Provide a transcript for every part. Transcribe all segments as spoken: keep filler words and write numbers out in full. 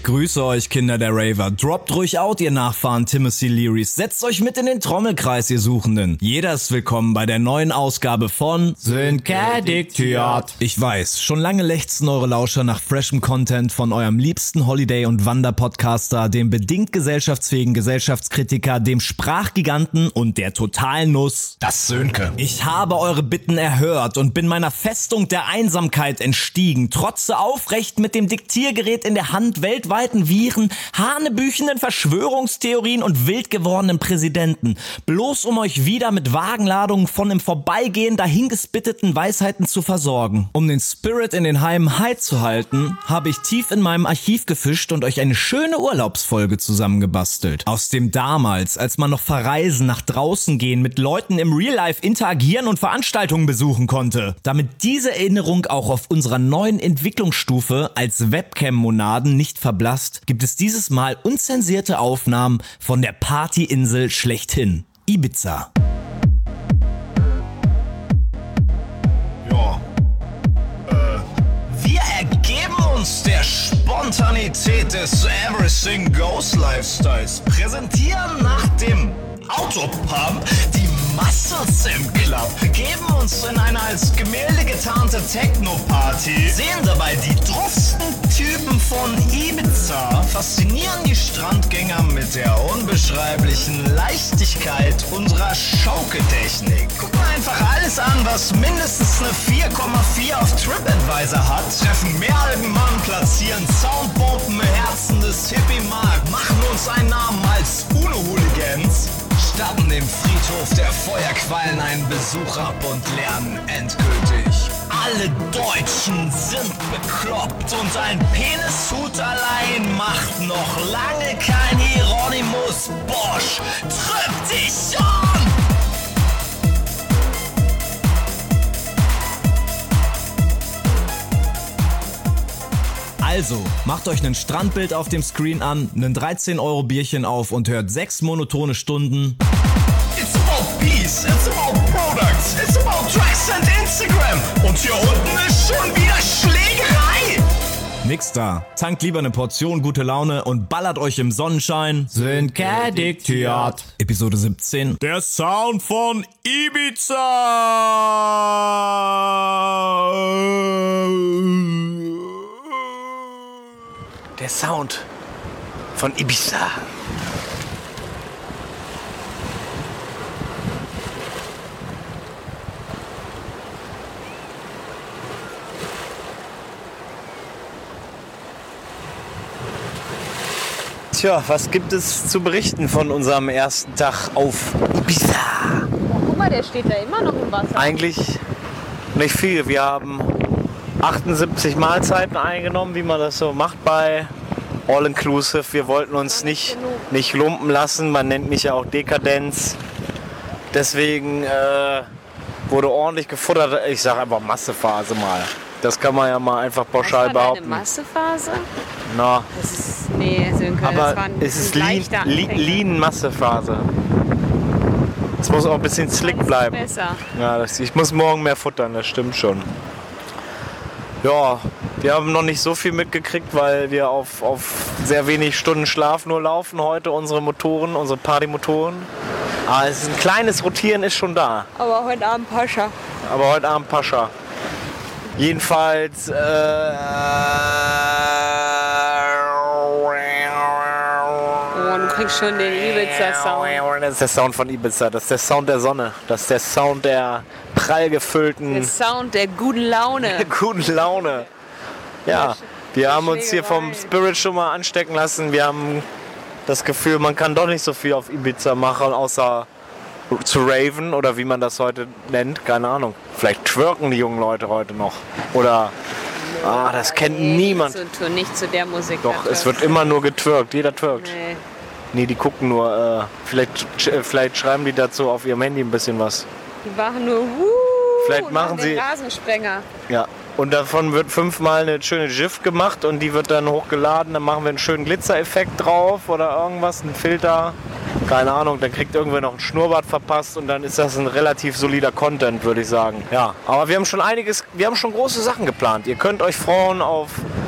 grüße euch, Kinder der Raver. Droppt ruhig out, ihr Nachfahren Timothy Learys. Setzt euch mit in den Trommelkreis, ihr Suchenden. Jeder ist willkommen bei der neuen Ausgabe von Synkädiktiert. Ich weiß, schon lange lechzen eure Lauscher nach freshem Content von eurem liebsten Holiday- und Wanderpodcaster, dem bedingt gesellschaftsfähigen Gesellschaftskritiker, dem Sprachgiganten und der totalen Nuss. Das Sönke. Ich habe eure Bitten erhört und bin meiner Festung der Einsamkeit entstiegen, trotze aufrecht mit dem Diktiergerät in der Hand weltweiten Viren, hanebüchenden Verschwörungstheorien und wild gewordenen Präsidenten, bloß um euch wieder mit Wagenladungen von im Vorbeigehen dahingespitteten Weisheiten zu versorgen. Um den Spirit in den Heimen high zu halten, habe ich tief in meinem Archiv gefischt und euch eine schöne Urlaubsfolge zusammengebastelt. Aus dem damals, als man noch verreisen, nach draußen gehen, mit Leuten im Real Life interagieren und Veranstaltungen besuchen konnte. Damit diese Erinnerung auch auf unserer neuen Entwicklungsstufe als Webcam-Monaden nicht verblasst, gibt es dieses Mal unzensierte Aufnahmen von der Partyinsel schlechthin, Ibiza. Ja. Äh. Wir ergeben uns der Spontanität des Everything Goes Lifestyles, präsentieren nach dem Autopump die Muscles im Club, geben uns in eine als Gemälde getarnte Techno-Party, sehen dabei die druffsten Typen von Ibiza, faszinieren die Strandgänger mit der unbeschreiblichen Leichtigkeit unserer Schaukeltechnik, gucken einfach alles an, was mindestens eine vier Komma vier auf TripAdvisor hat, treffen mehr alten Mann, platzieren Soundbomben im Herzen des Hippie-Markt, machen uns einen Namen als UNO-Hooligans, starten dem Friedhof der Feuerquallen einen Besuch ab und lernen endgültig: alle Deutschen sind bekloppt und ein Penishut allein macht noch lange kein Hieronymus Bosch. Tripp dich an! Also, macht euch ein Strandbild auf dem Screen an, einen dreizehn Euro Bierchen auf und hört sechs monotone Stunden. It's about peace, it's about products, it's about drugs and Instagram. Und hier unten ist schon wieder Schlägerei. Nix da. Tankt lieber eine Portion gute Laune und ballert euch im Sonnenschein. Synkädiktiert. Episode siebzehn. Der Sound von Ibiza. Der Sound von Ibiza. Tja, was gibt es zu berichten von unserem ersten Tag auf Ibiza? Oh, guck mal, der steht da immer noch im Wasser. Eigentlich nicht viel. Wir haben achtundsiebzig Mahlzeiten eingenommen, wie man das so macht bei All Inclusive. Wir wollten uns nicht, nicht lumpen lassen. Man nennt mich ja auch Dekadenz. Deswegen äh, wurde ordentlich gefuttert. Ich sage einfach Massephase mal. Das kann man ja mal einfach pauschal das war behaupten. Eine Massephase? Na, das ist, nee, Sönke, aber das war ein, es ist ein Lean, leichter Lean, Anfänger. Lean Massephase. Es muss auch ein bisschen slick bleiben. Besser. Ja, das, ich muss morgen mehr futtern, das stimmt schon. Ja, wir haben noch nicht so viel mitgekriegt, weil wir auf, auf sehr wenig Stunden Schlaf nur laufen heute, unsere Motoren, unsere Partymotoren. Aber es ist ein kleines Rotieren ist schon da. Aber heute Abend Pascha. Aber heute Abend Pascha. Jedenfalls, äh, Oh, du kriegst schon den Ibiza-Sound. das ist der Sound von Ibiza, das ist der Sound der Sonne, das ist der Sound der prall gefüllten, Der Sound der guten Laune. guten Laune. Ja, wir haben uns hier vom Spirit schon mal anstecken lassen. Wir haben das Gefühl, man kann doch nicht so viel auf Ibiza machen, außer zu raven oder wie man das heute nennt, keine Ahnung. Vielleicht twerken die jungen Leute heute noch. Oder, ah, das kennt Nee, niemand. Zu, zu, nicht zu der Musik. Doch, es wird immer nur getwerkt, jeder twerkt. Nee. Nee, die gucken nur, äh, vielleicht, vielleicht schreiben die dazu auf ihrem Handy ein bisschen was. Die machen nur Wuh. Vielleicht machen den sie- Rasensprenger. Ja. Und davon wird fünfmal eine schöne GIF gemacht und die wird dann hochgeladen. Dann machen wir einen schönen Glitzereffekt drauf oder irgendwas, einen Filter. Keine Ahnung, dann kriegt irgendwer noch ein Schnurrbart verpasst und dann ist das ein relativ solider Content, würde ich sagen. Ja, aber wir haben schon einiges, wir haben schon große Sachen geplant. Ihr könnt euch freuen auf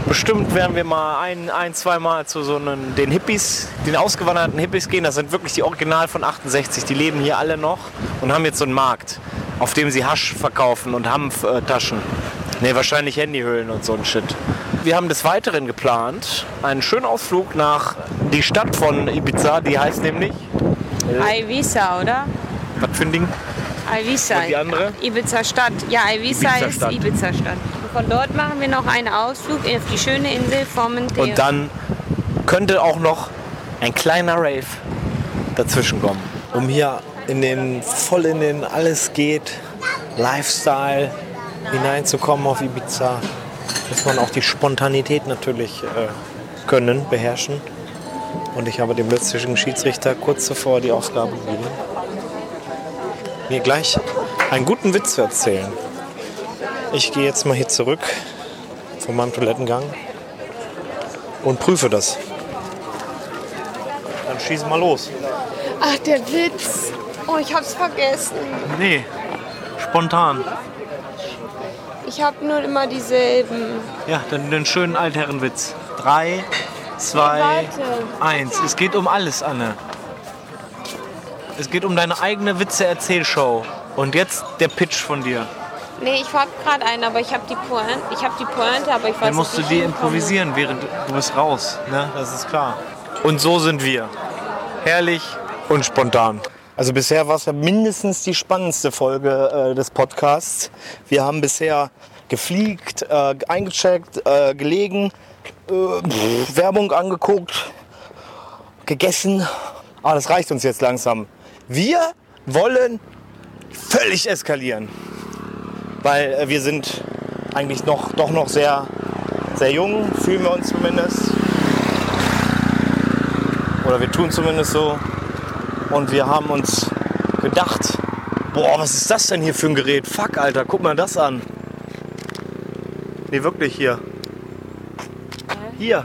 Bestimmt werden wir mal ein, ein zwei Mal zu so einen, den Hippies, den ausgewanderten Hippies gehen. Das sind wirklich die Original von achtundsechzig. Die leben hier alle noch und haben jetzt so einen Markt, auf dem sie Hasch verkaufen und Hanftaschen. Ne, wahrscheinlich Handyhüllen und so ein Shit. Wir haben des Weiteren geplant einen schönen Ausflug nach die Stadt von Ibiza. Die heißt nämlich... Äh, Ibiza, oder? Was für ein Ding? Ibiza. Und die andere? Ibiza-Stadt. Ja, Ibiza, Ibiza ist Stadt. Ibiza-Stadt. Von dort machen wir noch einen Ausflug auf die schöne Insel Formentera. Und dann könnte auch noch ein kleiner Rave dazwischen kommen. Um hier in den, voll in den alles geht Lifestyle hineinzukommen auf Ibiza, muss man auch die Spontanität natürlich äh, können, beherrschen. Und ich habe dem letzten Schiedsrichter kurz zuvor die Aufgabe gegeben, mir gleich einen guten Witz zu erzählen. Ich gehe jetzt mal hier zurück von meinem Toilettengang und prüfe das. Dann schießen wir los. Ach, der Witz. Oh, ich hab's vergessen. Nee, spontan. Ich hab nur immer dieselben. Ja, dann den schönen Altherrenwitz. Drei, zwei, Warte. eins. Es geht um alles, Anne. Es geht um deine eigene Witze-Erzählshow. Und jetzt der Pitch von dir. Nee, ich hab gerade einen, aber ich hab die Pointe. Ich hab die Pointe, aber ich weiß Dann musst du nicht, die wie ich hinkomme. improvisieren, während du bist raus. Ne? Das ist klar. Und so sind wir. Herrlich und spontan. Also bisher war es ja mindestens die spannendste Folge äh, des Podcasts. Wir haben bisher gefliegt, äh, eingecheckt, äh, gelegen, äh, pff, Werbung angeguckt, gegessen. Aber das reicht uns jetzt langsam. Wir wollen völlig eskalieren. Weil äh, wir sind eigentlich noch, doch noch sehr, sehr jung, fühlen wir uns zumindest. Oder wir tun zumindest so. Und wir haben uns gedacht, boah, was ist das denn hier für ein Gerät? Fuck, Alter, guck mal das an. Nee, wirklich hier. Hier.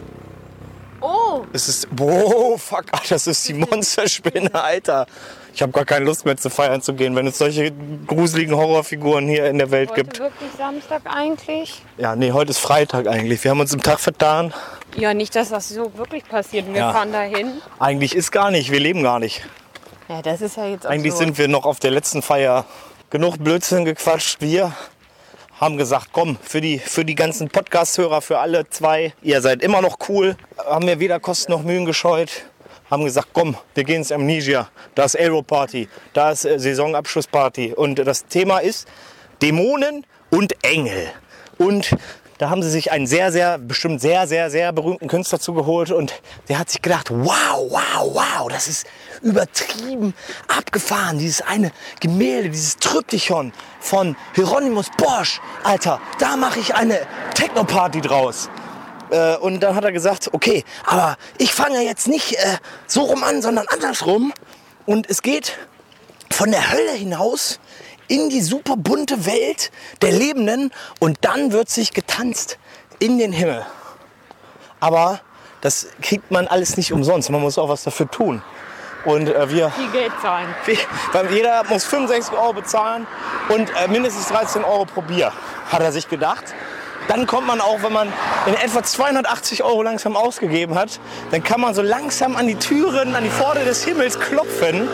Oh! Es ist, boah, fuck, Alter, das ist die Monsterspinne, Alter. Ich habe gar keine Lust mehr zu feiern zu gehen, wenn es solche gruseligen Horrorfiguren hier in der Welt Heute gibt. wirklich Samstag eigentlich? Ja, nee, heute ist Freitag eigentlich. Wir haben uns im Tag vertan. Ja, nicht, dass das so wirklich passiert. Wir Ja. fahren dahin. Eigentlich ist gar nicht, wir leben gar nicht. Ja, das ist ja jetzt auch Eigentlich so. sind wir noch auf der letzten Feier. Genug Blödsinn gequatscht. Wir haben gesagt, komm, für die, für die ganzen Podcast-Hörer, für alle zwei, ihr seid immer noch cool. Haben wir weder Kosten noch Mühen gescheut. Haben gesagt, komm, wir gehen ins Amnesia. Da ist Aero-Party, da ist äh, Saisonabschlussparty. Und das Thema ist Dämonen und Engel. Und da haben sie sich einen sehr, sehr, bestimmt sehr, sehr, sehr berühmten Künstler zugeholt. Und der hat sich gedacht, wow, wow, wow, das ist übertrieben abgefahren. Dieses eine Gemälde, dieses Tryptychon von Hieronymus Bosch. Alter, da mache ich eine Techno-Party draus. Äh, und dann hat er gesagt, okay, aber ich fange jetzt nicht äh, so rum an, sondern andersrum. Und es geht von der Hölle hinaus in die super bunte Welt der Lebenden und dann wird sich getanzt in den Himmel. Aber das kriegt man alles nicht umsonst, man muss auch was dafür tun. Und äh, wir, Viel Geld zahlen. wir, weil jeder muss fünfundsechzig Euro bezahlen und äh, mindestens dreizehn Euro pro Bier, hat er sich gedacht. Dann kommt man auch, wenn man in etwa zweihundertachtzig Euro langsam ausgegeben hat, dann kann man so langsam an die Türen, an die Pforte des Himmels klopfen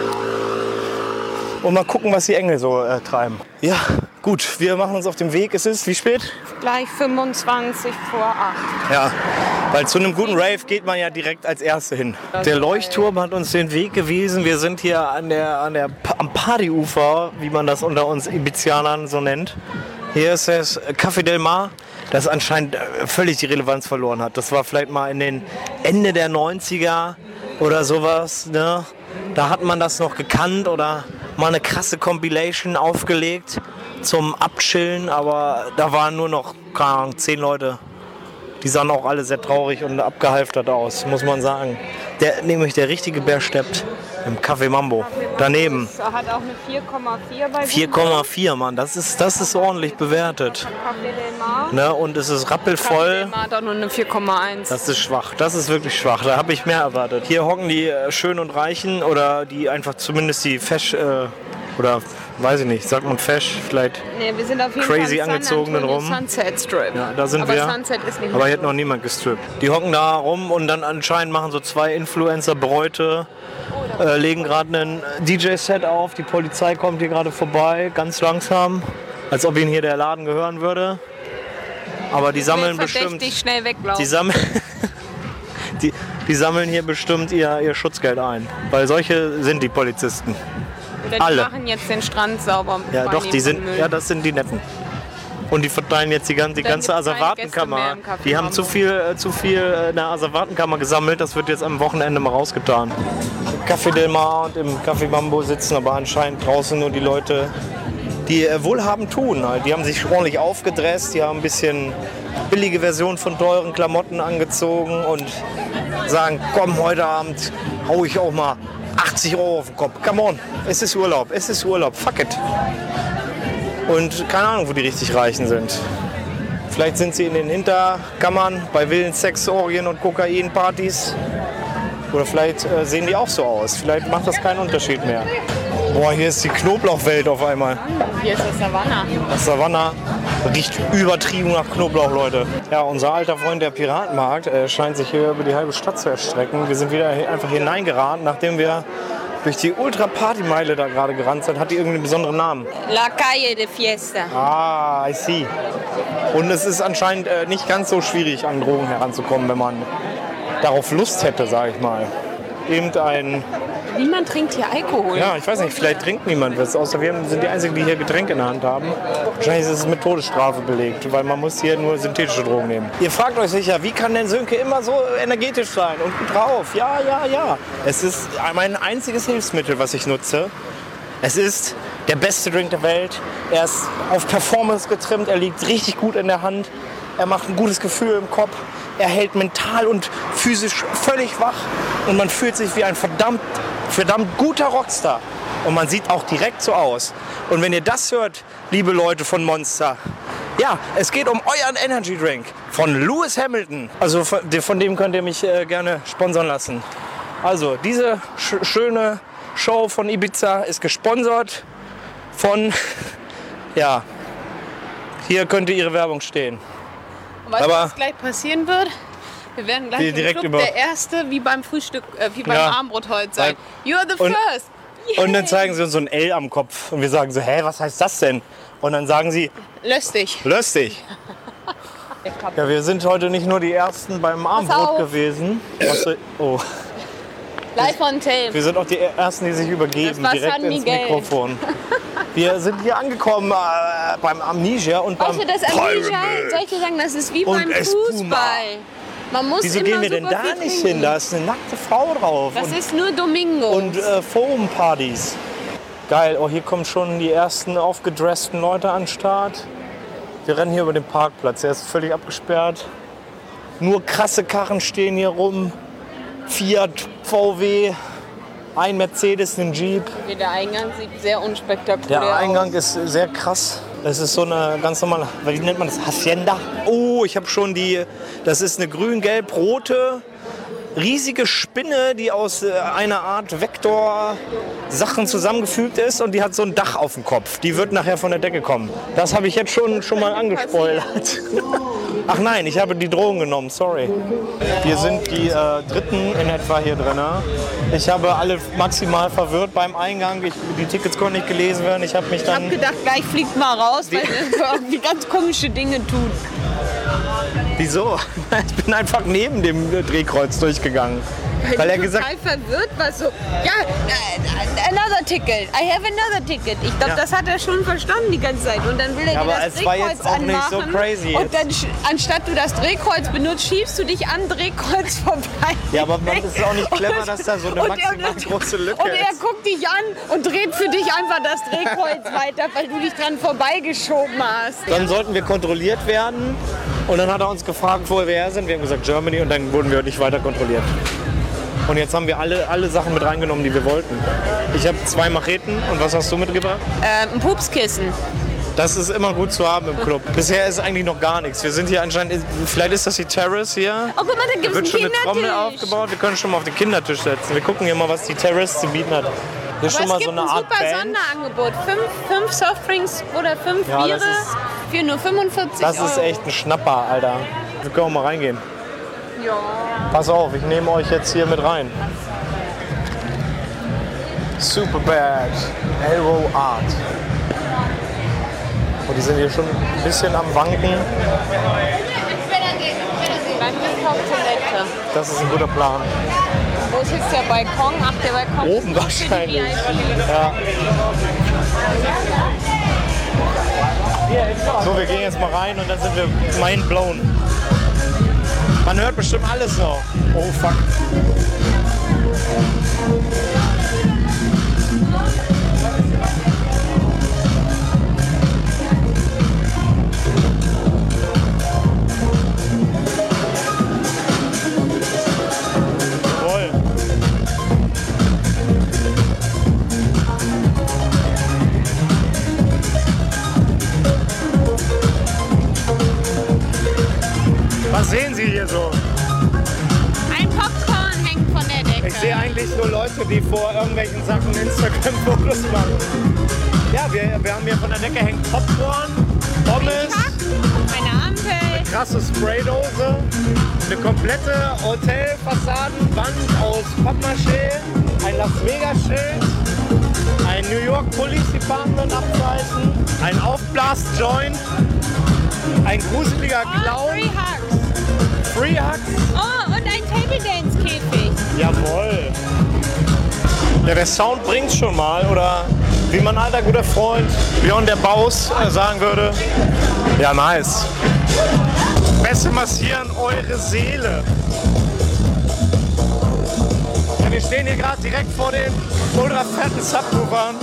und mal gucken, was die Engel so äh, treiben. Ja, gut, wir machen uns auf den Weg. Es ist, wie spät? Gleich fünfundzwanzig vor acht. Ja, weil zu einem guten Rave geht man ja direkt als Erste hin. Der Leuchtturm hat uns den Weg gewiesen. Wir sind hier an der, an der, am Partyufer, wie man das unter uns Ibizianern so nennt. Hier ist das Café Del Mar, das anscheinend völlig die Relevanz verloren hat. Das war vielleicht mal in den Ende der neunziger oder sowas. Ne? Da hat man das noch gekannt oder mal eine krasse Compilation aufgelegt zum Abchillen. Aber da waren nur noch, keine Ahnung, zehn Leute. Die sahen auch alle sehr traurig und abgehalftert aus, muss man sagen. Der, nämlich der richtige Bär steppt im Café Mambo. Daneben. Das hat auch eine vier Komma vier bei vier Komma vier, Mann, das ist, das ist ordentlich bewertet. Café Del Mar. Ne? Und es ist Café rappelvoll. Del Mar hat auch nur eine vier Komma eins. Das ist schwach, das ist wirklich schwach. Da habe ich mehr erwartet. Hier hocken die äh, Schönen und Reichen oder die einfach zumindest die Fesch... Äh, oder weiß ich nicht, sagt man fesch, vielleicht Nee, wir sind auf jeden crazy Fall im angezogenen San Antonio rum. Sunset Strip. Ja, da sind aber wir. Sunset ist nicht Aber mehr hier hat noch los. niemand gestrippt. Die hocken da rum und dann anscheinend machen so zwei Influencer Bräute, äh, legen gerade einen D J-Set auf. Die Polizei kommt hier gerade vorbei, ganz langsam, als ob ihnen hier der Laden gehören würde. Aber die sammeln bestimmt. Verdächtig schnell weglaufen. Die sammeln, die, die sammeln hier bestimmt ihr, ihr Schutzgeld ein. Weil solche sind die Polizisten. Oder die alle. machen jetzt den Strand sauber. und Ja, befreien doch, ihn die von sind, Müll. ja, das sind die Netten. Und die verteilen jetzt die ganze, die Dann ganze gibt's keine Gäste mehr Asservatenkammer. im Café Die haben Mambo. zu viel, äh, zu viel äh, in der Asservatenkammer gesammelt. Das wird jetzt am Wochenende mal rausgetan. Im Café Del Mar und im Café Mambo sitzen aber anscheinend draußen nur die Leute, die äh, wohlhabend tun. Halt. Die haben sich ordentlich aufgedresst, die haben ein bisschen billige Version von teuren Klamotten angezogen und sagen, komm, heute Abend hau ich auch mal achtzig Euro auf den Kopf. Come on, es ist Urlaub, es ist Urlaub, fuck it. Und keine Ahnung, wo die richtig Reichen sind. Vielleicht sind sie in den Hinterkammern bei wilden Sexorgien und Kokainpartys. Oder vielleicht äh, sehen die auch so aus. Vielleicht macht das keinen Unterschied mehr. Boah, hier ist die Knoblauchwelt auf einmal. Hier ist das Savannah. Das Savannah riecht übertrieben nach Knoblauch, Leute. Ja, unser alter Freund, der Piratenmarkt, äh, scheint sich hier über die halbe Stadt zu erstrecken. Wir sind wieder hier einfach hineingeraten, nachdem wir durch die Ultra-Party-Meile da gerade gerannt sind. Hat die irgendeinen besonderen Namen? La Calle de Fiesta. Ah, I see. Und es ist anscheinend äh, nicht ganz so schwierig, an Drogen heranzukommen, wenn man darauf Lust hätte, sage ich mal. Eben ein, Niemand trinkt hier Alkohol. ja, ich weiß nicht, vielleicht trinkt niemand was, außer wir sind die Einzigen, die hier Getränke in der Hand haben. Wahrscheinlich ist es mit Todesstrafe belegt, weil man muss hier nur synthetische Drogen nehmen. Ihr fragt euch sicher, wie kann denn Sönke immer so energetisch sein und gut drauf? Ja, ja, ja. Es ist mein einziges Hilfsmittel, was ich nutze. Es ist der beste Drink der Welt. Er ist auf Performance getrimmt, er liegt richtig gut in der Hand. Er macht ein gutes Gefühl im Kopf. Er hält mental und physisch völlig wach. Und man fühlt sich wie ein verdammt, verdammt guter Rockstar. Und man sieht auch direkt so aus. Und wenn ihr das hört, liebe Leute von Monster, ja, es geht um euren Energy Drink von Lewis Hamilton. Also von, von dem könnt ihr mich äh, gerne sponsern lassen. Also diese sch- schöne Show von Ibiza ist gesponsert von, ja, hier könnte ihre Werbung stehen. Und weißt du, Aber- was gleich passieren wird? Wir werden gleich Wir im direkt Club über- der Erste, wie beim Frühstück, äh, wie beim Ja. Abendbrot heute sein. You're the Und- first. Und dann zeigen sie uns so ein L am Kopf und wir sagen so, hä, was heißt das denn? Und dann sagen sie, Löst dich. löst dich. Ja, wir sind heute nicht nur die Ersten beim Abendbrot auf. gewesen. Was so- Oh. Live on tape. Wir sind auch die Ersten, die sich übergeben, Das war direkt San ins Miguel. Mikrofon. Wir sind hier angekommen äh, beim Amnesia und beim Weißt du, das Amnesia, Pyramid. soll ich dir sagen, das ist wie Und beim Espuma. Fußball. Man muss Wieso immer gehen wir denn super da viel nicht trinken. hin? Da ist eine nackte Frau drauf. Das und ist nur Domingo. und äh, Foam-Partys. Geil, oh, hier kommen schon die ersten aufgedressten Leute an den Start. Wir rennen hier über den Parkplatz, der ist völlig abgesperrt. Nur krasse Karren stehen hier rum. Fiat, V W, ein Mercedes, ein Jeep. Der Eingang sieht sehr unspektakulär Der Eingang aus. ist sehr krass. Es ist so eine ganz normale, wie nennt man das? Hacienda. Oh, ich habe schon die, das ist eine grün-gelb-rote, riesige Spinne, die aus äh, einer Art Vektor-Sachen zusammengefügt ist und die hat so ein Dach auf dem Kopf. Die wird nachher von der Decke kommen. Das habe ich jetzt schon, schon mal angespoilert. Ach nein, ich habe die Drogen genommen, sorry. Wir sind die äh, Dritten in etwa hier drin. Ich habe alle maximal verwirrt beim Eingang. Ich, die Tickets konnten nicht gelesen werden. Ich habe mich Ich hab dann... gedacht, gleich fliegt mal raus, weil er irgendwie ganz komische Dinge tut. Wieso? Ich bin einfach neben dem Drehkreuz durchgegangen. Weil er gesagt total verwirrt war, so, ja, äh, another ticket, I have another ticket. Ich glaube, Ja. das hat er schon verstanden die ganze Zeit. Und dann will er Ja, dir aber das es war Drehkreuz jetzt auch nicht so anmachen. crazy Und jetzt. dann, sch- anstatt du das Drehkreuz benutzt, schiebst du dich an Drehkreuz vorbei. Ja, aber man ist auch nicht clever, Und- dass da so eine und maximal er- große Lücke Und er ist. guckt dich an und dreht für dich einfach das Drehkreuz weiter, weil du dich dran vorbeigeschoben hast. Dann sollten wir kontrolliert werden. Und dann hat er uns gefragt, wo wir her sind. Wir haben gesagt Germany und dann wurden wir nicht weiter kontrolliert. Und jetzt haben wir alle, alle Sachen mit reingenommen, die wir wollten. Ich habe zwei Macheten. Und was hast du mitgebracht? Ähm, ein Pupskissen. Das ist immer gut zu haben im Club. Bisher ist eigentlich noch gar nichts. Wir sind hier anscheinend, vielleicht ist das die Terrace hier. Oh, guck mal, da gibt Da wird es schon einen eine Trommel Kindertisch. aufgebaut. Wir können schon mal auf den Kindertisch setzen. Wir gucken hier mal, was die Terrace zu bieten hat. Hier ist schon mal so eine Art Aber es gibt ein super Band. Sonderangebot. Fünf, fünf Softdrinks oder fünf Ja, Biere das ist- für nur fünfundvierzig Das Euro. ist echt ein Schnapper, Alter. Wir können auch mal reingehen. Ja. Pass auf, ich nehme euch jetzt hier mit rein. Superbad, Elrow Art. Und die sind hier schon ein bisschen am Wanken. Bei mir kommt Toilette. Das ist ein guter Plan. Wo ist jetzt der Balkon? Ach, der Balkon Oben ist nur für die wahrscheinlich. V I Ps. Ja. So, wir gehen jetzt mal rein und dann sind wir mind blown. Man hört bestimmt alles noch. Oh fuck. Jawohl. Was sehen Sie hier so? Ein Popcorn hängt von der Decke. Ich sehe eigentlich nur Leute, die vor irgendwelchen Sachen Instagram-Fotos machen. Ja, wir, wir haben hier von der Decke hängt Popcorn, Pommes, Eine Ampel. krasse Spraydose, eine komplette Hotelfassadenwand aus Pappmaché, ein Las Vegas-Schild, ein New York Police Department Abzeichen, ein Aufblas-Joint, ein gruseliger Oh, Clown, Free Hugs. Free Hugs. Oh, und ein Table Dance Käfig. Jawohl. Ja, der Sound bringt's schon mal, oder wie mein alter guter Freund Björn der Baus äh, sagen würde. Ja, nice. Beste massieren eure Seele. Ja, wir stehen hier gerade direkt vor den ultra fetten Subwoofern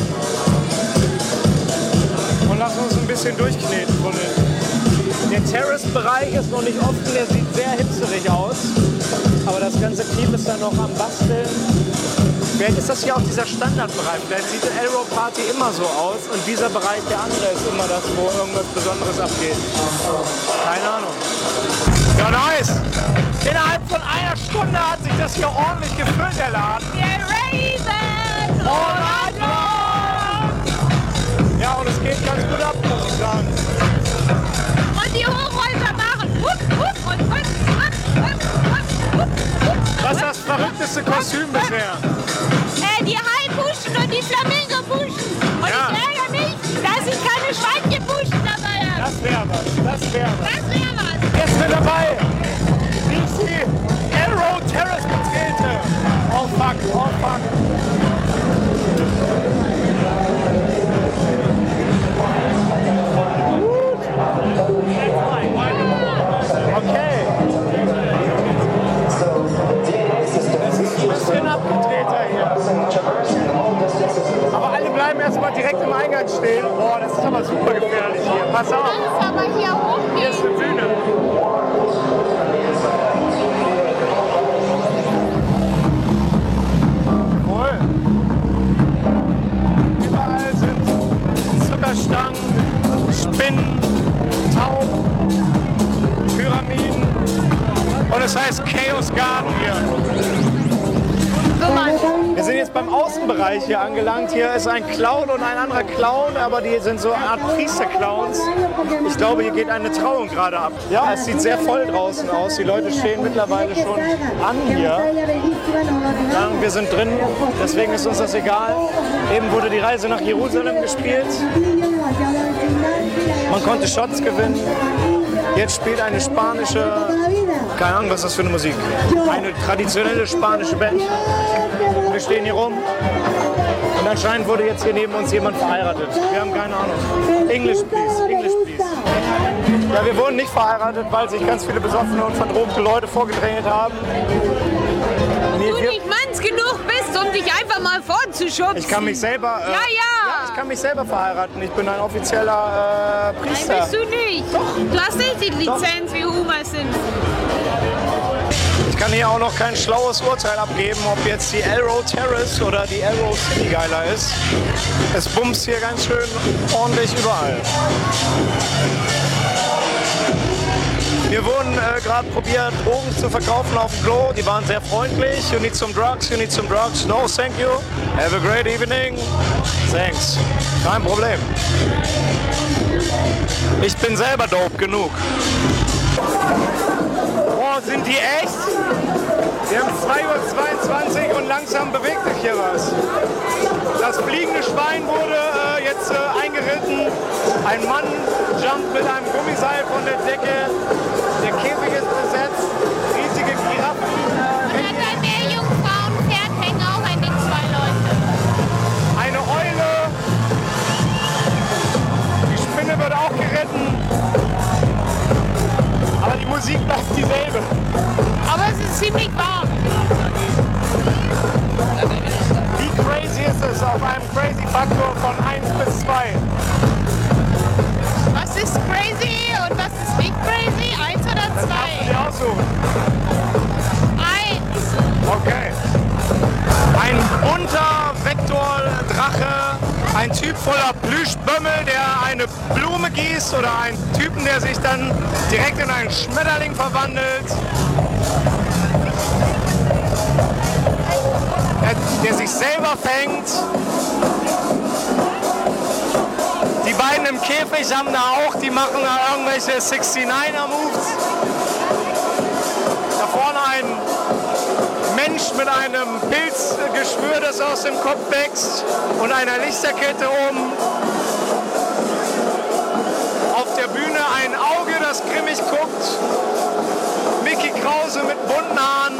und lassen uns ein bisschen durchkneten von den. Der Terrace-Bereich ist noch nicht offen, der sieht sehr hipsterig aus. Aber das ganze Team ist dann noch am Basteln. Vielleicht ist das hier auch dieser Standardbereich. Vielleicht sieht die Elrow Party immer so aus und dieser Bereich, der andere, ist immer das, wo irgendwas Besonderes abgeht. Keine Ahnung. Ja, nice! Innerhalb von einer Stunde hat sich das hier ordentlich gefüllt, der Laden. Der Raven. All night long! Ja, und es geht ganz gut ab, muss ich sagen. Und die Hochhäuser machen. Hup, hup, und hup, hup, hup, hup, hup, hup. Was ist das verrückteste Kostüm bisher? Äh, die Haibuschen und die Flamingo-Buschen. Und Ja. ich ärgere mich, dass ich keine Schweinchenbuschen dabei habe. Das wäre was, das wäre was. Das wäre was. Jetzt mit dabei, wie ich die Elrow Terrace betrete. Oh fuck, oh fuck. Okay. Es ist ein bisschen abgedrehter hier. Aber alle bleiben erstmal direkt im Eingang stehen. Boah, das ist aber super gefährlich hier. Pass auf. Lass aber hier Hier ist hochgehen. eine Bühne. Jawohl. Überall sind Zuckerstangen, Spinnen, Tauben, Pyramiden. Und es heißt Chaos Garden hier. Wir sind jetzt beim Außenbereich hier angelangt. Hier ist ein Clown und ein anderer Clown, aber die sind so eine Art Priesterclowns. Ich glaube, hier geht eine Trauung gerade ab. Ja, es sieht sehr voll draußen aus. Die Leute stehen mittlerweile schon an hier. Sagen, wir sind drin, deswegen ist uns das egal. Eben wurde die Reise nach Jerusalem gespielt. Man konnte Shots gewinnen. Jetzt spielt eine spanische, keine Ahnung, was ist das für eine Musik, eine traditionelle spanische Band. Wir stehen hier rum und anscheinend wurde jetzt hier neben uns jemand verheiratet. Wir haben keine Ahnung. English please, English please. Ja, wir wurden nicht verheiratet, weil sich ganz viele besoffene und verdrobte Leute vorgedrängelt haben. Nee, Du wir, nicht manns genug bist, um dich einfach mal vorzuschubsen. ich kann mich selber, äh, Ja, ja. ich kann mich selber verheiraten. Ich bin ein offizieller äh, Nein, Priester. bist du nicht. Du hast nicht die Lizenz wie Homer Simpson. Ich kann hier auch noch kein schlaues Urteil abgeben, ob jetzt die Elrow Terrace oder die Elrow City geiler ist. Es bumst hier ganz schön ordentlich überall. Wir wurden äh, gerade probiert, Drogen zu verkaufen auf dem Klo. Die waren sehr freundlich. You need some drugs, you need some drugs. No, thank you. Have a great evening. Thanks. Kein Problem. Ich bin selber dope genug. Boah, sind die echt? Wir haben zwei Uhr zweiundzwanzig und langsam bewegt sich hier was. Das fliegende Schwein wurde äh, jetzt äh, eingeritten. Ein Mann jumpt mit einem Gummiseil von der Decke. Der Käfig ist besetzt. Riesige Giraffen. Und an der Meerjungfrauenpferd hängen auch an den zwei Leute. Eine Eule. Die Spinne wird auch geritten. Aber die Musik bleibt dieselbe. Aber es ist ziemlich warm. Wie crazy ist es auf einem Crazy-Faktor von eins bis zwei? Was ist crazy und was ist nicht crazy? Eins oder Das darfst du zwei? dir aussuchen. Eins. Okay. Ein bunter Vektor-Drache, ein Typ voller Plüschbömmel, der eine Blume gießt oder ein Typen, der sich dann direkt in einen Schmetterling verwandelt. Der, der sich selber fängt. Die beiden im Käfig haben da auch, die machen da irgendwelche sechzig-Niner-Moves. Da vorne ein Mensch mit einem Pilzgeschwür, das aus dem Kopf wächst und einer Lichterkette oben. Auf der Bühne ein Auge, das grimmig guckt. Mickey Krause mit bunten Haaren.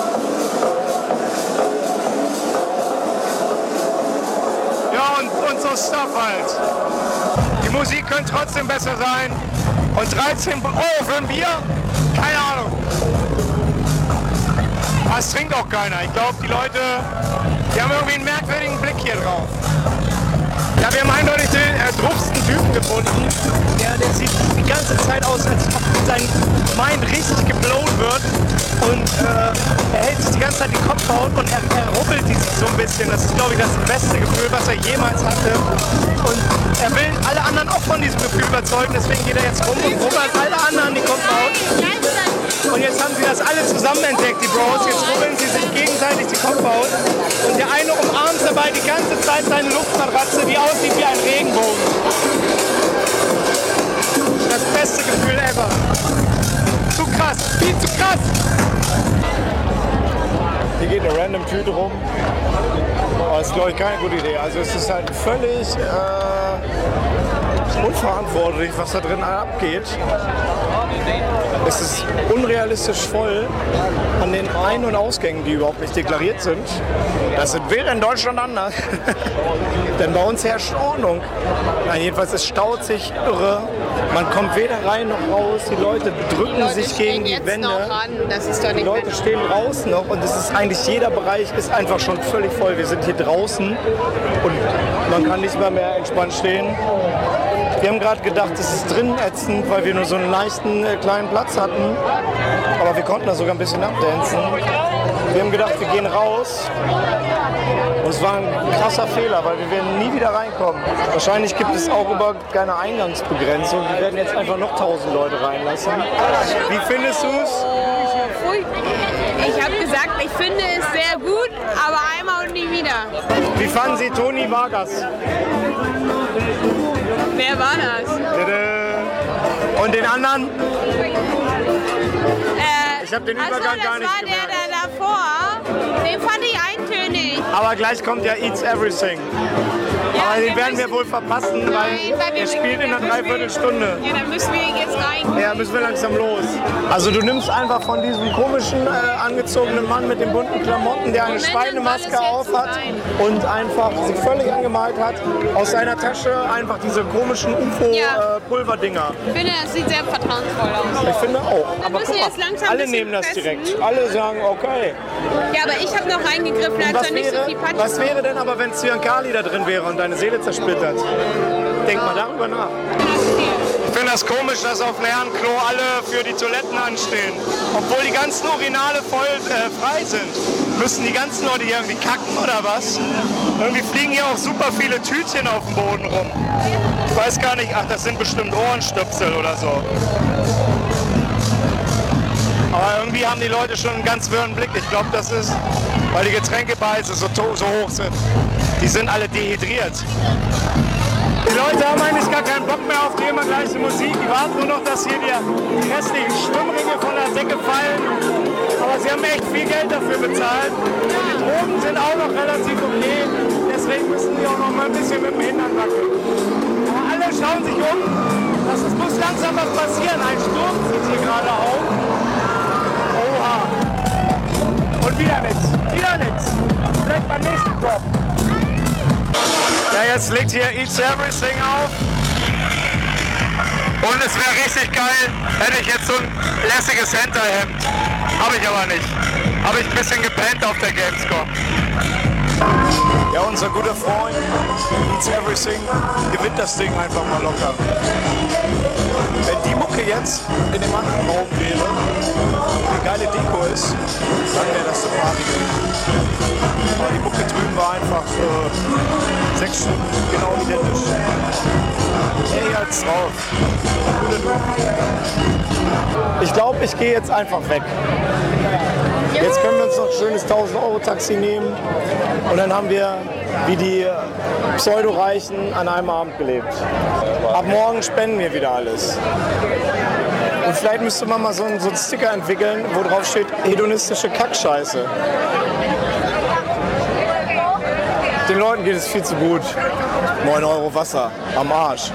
Ja, und, und so Stuff halt. Die Musik könnte trotzdem besser sein. Und dreizehn Euro für ein Bier? Keine Ahnung. Das trinkt auch keiner. Ich glaube, die Leute, die haben irgendwie einen merkwürdigen Blick hier drauf. Ja, wir haben eindeutig den äh, druffsten Typen gefunden. Der, der sieht die ganze Zeit aus, als ob sein Mind richtig geblowt wird. Und äh, er hält sich die ganze Zeit den Kopf auf und er, er rubbelt die sich so ein bisschen. Das ist, glaube ich, das beste Gefühl, was er jemals hatte. Und er will alle anderen auch von diesem Gefühl überzeugen. Deswegen geht er jetzt rum und rubbelt alle anderen die Kopfhaut. Und jetzt haben sie das alle zusammen entdeckt, die Bros. Jetzt rubbeln sie sich gegenseitig die Kopfhaut. Und der eine umarmt dabei die ganze Zeit seine Luftmatratze, die aussieht wie ein Regenbogen. Das beste Gefühl ever. Zu krass, viel zu krass. Hier geht eine random Tüte rum. Aber das ist, glaube ich, keine gute Idee. Also es ist halt völlig äh, unverantwortlich, was da drin abgeht. Es ist unrealistisch voll an den Ein- und Ausgängen, die überhaupt nicht deklariert sind. Das wäre in Deutschland anders. Denn bei uns herrscht Ordnung. Nein, jedenfalls, es staut sich irre. Man kommt weder rein noch raus. Die Leute drücken Die Leute sich gegen die jetzt Wände. noch ran. Das ist doch nicht Die Leute stehen draußen noch und es ist eigentlich, jeder Bereich ist einfach schon völlig voll. Wir sind hier draußen und man kann nicht mal mehr entspannt stehen. Wir haben gerade gedacht, es ist drinnen ätzend, weil wir nur so einen leichten äh, kleinen Platz hatten. Aber wir konnten da sogar ein bisschen abdancen. Wir haben gedacht, wir gehen raus. Und es war ein krasser Fehler, weil wir werden nie wieder reinkommen. Wahrscheinlich gibt es auch überhaupt keine Eingangsbegrenzung. Wir werden jetzt einfach noch tausend Leute reinlassen. Wie findest du es? Pfui. Ich habe gesagt, ich finde es sehr gut, aber einmal und nie wieder. Wie fanden Sie Toni Vargas? Wer war das? Und den anderen? Äh, Ich habe den achso, Übergang gar nicht das war gemerkt. der da davor. Den fand ich eintönig. Aber gleich kommt ja Eats Everything. Aber den wir werden wir müssen- wohl verpassen, weil Nein, weil wir er spielt in einer müssen- Dreiviertelstunde. Ja, dann müssen wir jetzt rein. Ja, müssen wir langsam los. Also du nimmst einfach von diesem komischen, äh, angezogenen Mann mit den bunten Klamotten, der eine Moment, Schweinemaske soll es jetzt auf hat sein? und einfach sich völlig angemalt hat, aus seiner Tasche einfach diese komischen U F Ja. O-Pulverdinger. Ich finde, das sieht sehr vertrauensvoll aus. Ich finde auch. Aber müssen guck wir jetzt mal, langsam ein alle bisschen nehmen das pressen. direkt. Alle sagen, okay. Ja, aber ich habe noch reingegriffen, als Was er nicht so wäre, viel Patsch was wäre denn aber, wenn Zyankali da drin wäre und deine Seele zersplittert? Denk mal darüber nach. Ich finde das komisch, dass auf leeren Klo alle für die Toiletten anstehen. Obwohl die ganzen Urinale voll äh, frei sind. Müssen die ganzen Leute hier irgendwie kacken oder was? Irgendwie fliegen hier auch super viele Tütchen auf dem Boden rum. Ich weiß gar nicht, ach, das sind bestimmt Ohrenstöpsel oder so. Aber irgendwie haben die Leute schon einen ganz wirren Blick. Ich glaube, das ist, weil die Getränkepreise so, so hoch sind. Die sind alle dehydriert. Die Leute haben eigentlich gar keinen Bock mehr auf die immer gleiche Musik. Die warten nur noch, dass hier die restlichen Schwimmringe von der Decke fallen. Aber sie haben echt viel Geld dafür bezahlt. Und die Drogen sind auch noch relativ okay. Deswegen müssen die auch noch mal ein bisschen mit dem Hintern wackeln. Aber alle schauen sich um. Das ist, muss langsam was passieren. Ein Sturm zieht hier gerade auf. Oha. Und wieder nichts. Wieder nichts. Vielleicht beim nächsten Drop. Ja, jetzt legt hier Eats Everything auf. Und es wäre richtig geil, hätte ich jetzt so ein lässiges Hinterhemd. Habe ich aber nicht. Habe ich ein bisschen gepennt auf der Gamescom. Ja, unser guter Freund Eats Everything gewinnt das Ding einfach mal locker. Wenn die Mucke jetzt in dem anderen Raum wäre, eine geile Deko ist, dann wäre das so Party. Aber die Mucke drüben war einfach äh, sechs Stunden genau identisch. Ey, als drauf. Ich glaube, ich gehe jetzt einfach weg. Jetzt können wir uns noch ein schönes tausend Euro Taxi nehmen und dann haben wir wie die Pseudo-Reichen an einem Abend gelebt. Ab morgen spenden wir wieder alles. Und vielleicht müsste man mal so einen, so einen Sticker entwickeln, wo drauf steht hedonistische Kackscheiße. Den Leuten geht es viel zu gut. neun Euro Wasser am Arsch.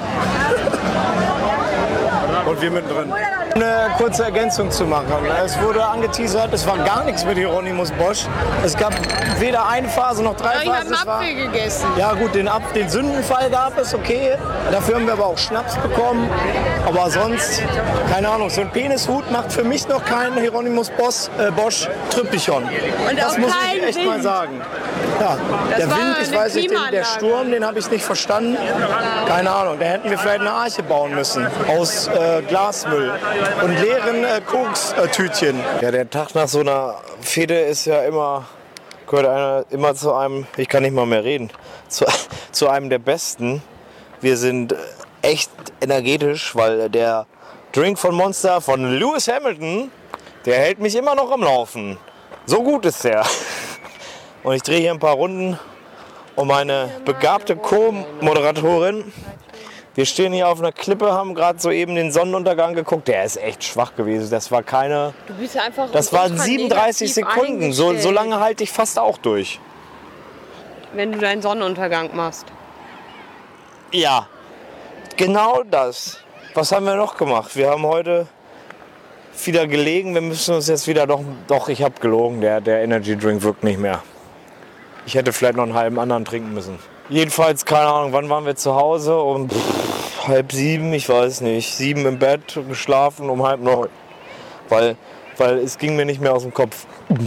Und wir mittendrin. Eine kurze Ergänzung zu machen. Es wurde angeteasert, es war gar nichts mit Hieronymus Bosch. Es gab weder eine Phase noch drei Ja, Phasen. ich habe einen Apfel gegessen. Ja gut, den, Ab den Sündenfall gab es, okay. Dafür haben wir aber auch Schnaps bekommen. Aber sonst, keine Ahnung, so ein Penishut macht für mich noch keinen Hieronymus Bosch, äh, Bosch Tryptychon. Und Das auch muss kein ich echt Wind. mal sagen. Ja, Das der war Wind, ich eine weiß nicht, den, der Klimaanlage. Sturm, den habe ich nicht verstanden. Keine Ahnung, da hätten wir vielleicht eine Arche bauen müssen aus äh, Glasmüll und leeren äh, Kokstütchen. Ja, der Tag nach so einer Fehde ist ja immer, gehört einer immer zu einem, ich kann nicht mal mehr reden, zu, zu einem der besten. Wir sind echt energetisch, weil der Drink von Monster von Lewis Hamilton, der hält mich immer noch am Laufen. So gut ist der. Und ich drehe hier ein paar Runden um meine begabte Co-Moderatorin. Wir stehen hier auf einer Klippe, haben gerade soeben den Sonnenuntergang geguckt. Der ist echt schwach gewesen. Das war keine. Du bist einfach Das waren siebenunddreißig Sekunden. So, so lange halte ich fast auch durch. Wenn du deinen Sonnenuntergang machst. Ja, genau das. Was haben wir noch gemacht? Wir haben heute wieder gelegen. Wir müssen uns jetzt wieder doch. Doch, ich habe gelogen. Der, der Energy Drink wirkt nicht mehr. Ich hätte vielleicht noch einen halben anderen trinken müssen. Jedenfalls, keine Ahnung, wann waren wir zu Hause? Um pff, halb sieben, ich weiß nicht. Sieben im Bett, geschlafen um halb neun. Weil, weil es ging mir nicht mehr aus dem Kopf.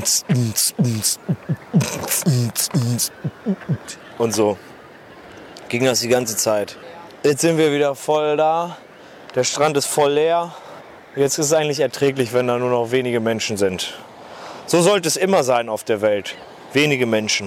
Und so ging das die ganze Zeit. Jetzt sind wir wieder voll da. Der Strand ist voll leer. Jetzt ist es eigentlich erträglich, wenn da nur noch wenige Menschen sind. So sollte es immer sein auf der Welt. Wenige Menschen.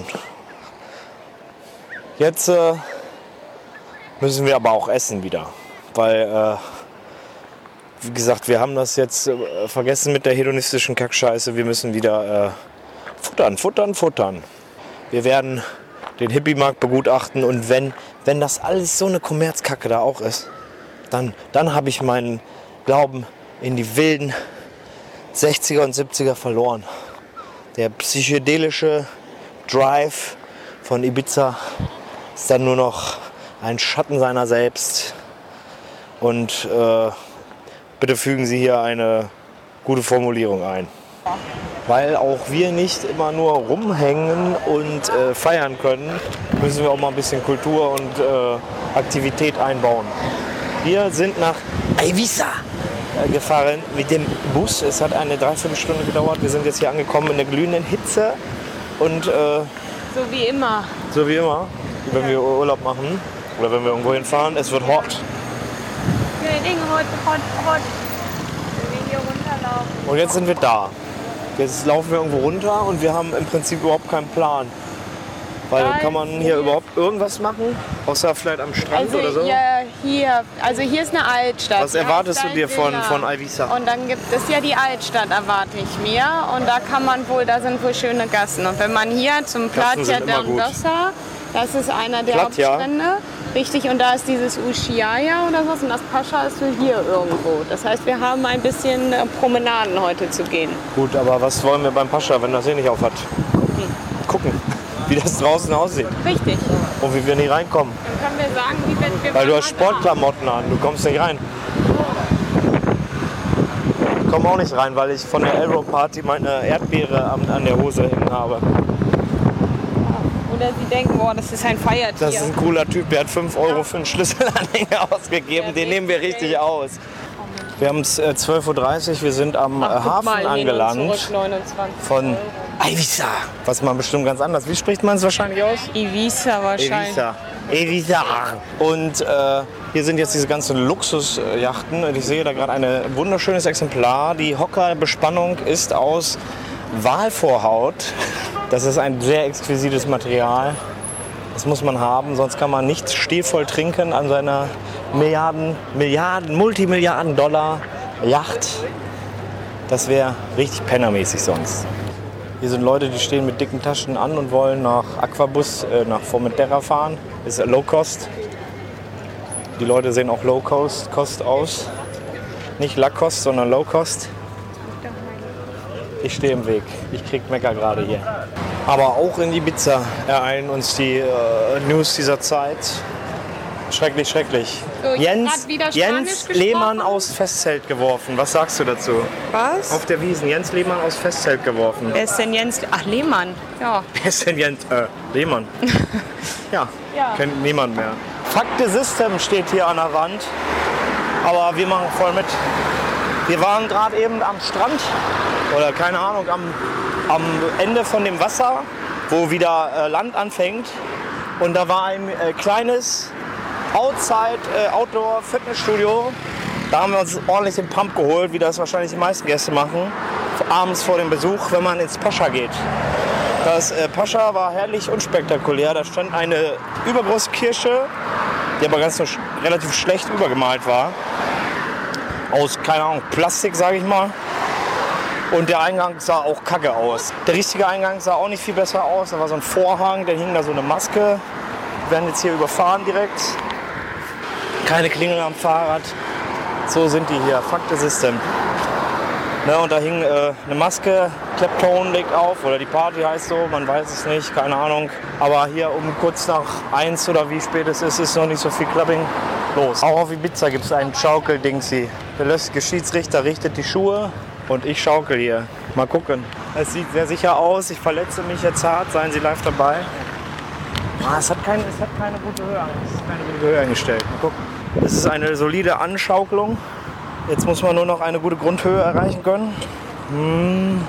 Jetzt äh, müssen wir aber auch essen wieder. Weil, äh, wie gesagt, wir haben das jetzt äh, vergessen mit der hedonistischen Kackscheiße. Wir müssen wieder äh, futtern, futtern, futtern. Wir werden den Hippie-Markt begutachten. Und wenn, wenn das alles so eine Kommerzkacke da auch ist, dann, dann habe ich meinen Glauben in die wilden sechziger und siebziger verloren. Der psychedelische Drive von Ibiza ist dann nur noch ein Schatten seiner selbst. Und äh, bitte fügen Sie hier eine gute Formulierung ein. Weil auch wir nicht immer nur rumhängen und äh, feiern können, müssen wir auch mal ein bisschen Kultur und äh, Aktivität einbauen. Wir sind nach Ibiza gefahren mit dem Bus. Es hat eine Dreiviertelstunde gedauert. Wir sind jetzt hier angekommen in der glühenden Hitze. Und äh, So wie immer. so wie immer, wenn wir Urlaub machen oder wenn wir irgendwo hinfahren, es wird hot. Wir Dinge heute hot, hot. Wir hier runterlaufen. Und jetzt sind wir da. Jetzt laufen wir irgendwo runter und wir haben im Prinzip überhaupt keinen Plan. Weil kann man hier überhaupt irgendwas machen? Außer vielleicht am Strand Also oder so? ja, hier, also hier ist eine Altstadt. Was erwartest du dir von, Villa. von Ibiza? Und dann gibt es ja die Altstadt, erwarte ich mir. Und da kann man wohl, da sind wohl schöne Gassen. Und wenn man hier zum Gassen Platja sind immer gut. d'Andossa, das ist einer der Platja. Hauptstrände. Richtig, und da ist dieses Ushuaia oder was. Und das Pascha ist wohl hier irgendwo. Das heißt, wir haben ein bisschen äh, Promenaden heute zu gehen. Gut, aber was wollen wir beim Pascha, wenn das hier nicht auf hat? Gucken, wie das draußen aussieht Richtig. und wie wir nicht reinkommen. Dann können wir sagen, wie wenn wir Weil du mal hast da- Sportklamotten an, du kommst nicht rein. Ich komme auch nicht rein, weil ich von der Elro Party meine Erdbeere an, an der Hose hängen habe. Oder sie denken, boah, das ist ein Feiertier. Das ist ein cooler Typ, der hat fünf Euro für einen Schlüsselanhänger ausgegeben. Den nehmen wir richtig aus. Wir haben es äh, zwölf Uhr dreißig, wir sind am äh, Ach, guck Hafen mal, hin und angelangt zurück, neunundzwanzig von Ibiza. Was man bestimmt ganz anders. Wie spricht man es wahrscheinlich aus? Ibiza wahrscheinlich. Ibiza. Ibiza. Und äh, hier sind jetzt diese ganzen Luxusjachten. Und ich sehe da gerade ein wunderschönes Exemplar. Die Hockerbespannung ist aus Walvorhaut. Das ist ein sehr exquisites Material. Das muss man haben, sonst kann man nicht stilvoll trinken an seiner Milliarden, Milliarden, Multimilliarden Dollar Yacht. Das wäre richtig pennermäßig sonst. Hier sind Leute, die stehen mit dicken Taschen an und wollen nach Aquabus, äh, nach Formentera fahren. Das ist Low Cost. Die Leute sehen auch Low Cost, Cost aus. Nicht Lacoste, sondern Low Cost. Ich stehe im Weg. Ich krieg Mecker gerade hier. Aber auch in Ibiza ereilen uns die äh, News dieser Zeit. Schrecklich, schrecklich. So, ich hab Jens, grad wieder Spanisch Jens gesprochen. Lehmann aus Festzelt geworfen. Was sagst du dazu? Was? Auf der Wiesn. Jens Lehmann aus Festzelt geworfen. Wer ist denn Jens? Ach, Lehmann. Ja. Wer ist denn Jens äh, Lehmann? ja, Ja. kennt niemand mehr. Fuck the System steht hier an der Wand. Aber wir machen voll mit. Wir waren gerade eben am Strand. Oder keine Ahnung, am, am Ende von dem Wasser, wo wieder äh, Land anfängt. Und da war ein äh, kleines Outside äh, Outdoor Fitnessstudio. Da haben wir uns ordentlich den Pump geholt, wie das wahrscheinlich die meisten Gäste machen. Abends vor dem Besuch, wenn man ins Pascha geht. Das äh, Pascha war herrlich unspektakulär. Da stand eine übergroße Kirche, die aber ganz nur sch relativ schlecht übergemalt war. Aus, keine Ahnung, Plastik, sage ich mal. Und der Eingang sah auch kacke aus. Der richtige Eingang sah auch nicht viel besser aus. Da war so ein Vorhang, da hing da so eine Maske. Wir werden jetzt hier überfahren direkt. Keine Klingel am Fahrrad. So sind die hier. Fuck the System. Ne, und da hing äh, eine Maske. Clapton legt auf. Oder die Party heißt so. Man weiß es nicht. Keine Ahnung. Aber hier um kurz nach eins oder wie spät es ist, ist noch nicht so viel Clubbing los. Auch auf Ibiza gibt es einen Schaukel-Dingsi. Der lästige Schiedsrichter richtet die Schuhe. Und ich schaukel hier. Mal gucken. Es sieht sehr sicher aus. Ich verletze mich jetzt hart. Seien Sie live dabei. Ah, es, hat keine, es hat keine gute Höhe. Es ist keine gute Höhe eingestellt. Mal gucken. Es ist eine solide Anschaukelung. Jetzt muss man nur noch eine gute Grundhöhe erreichen können. Hm.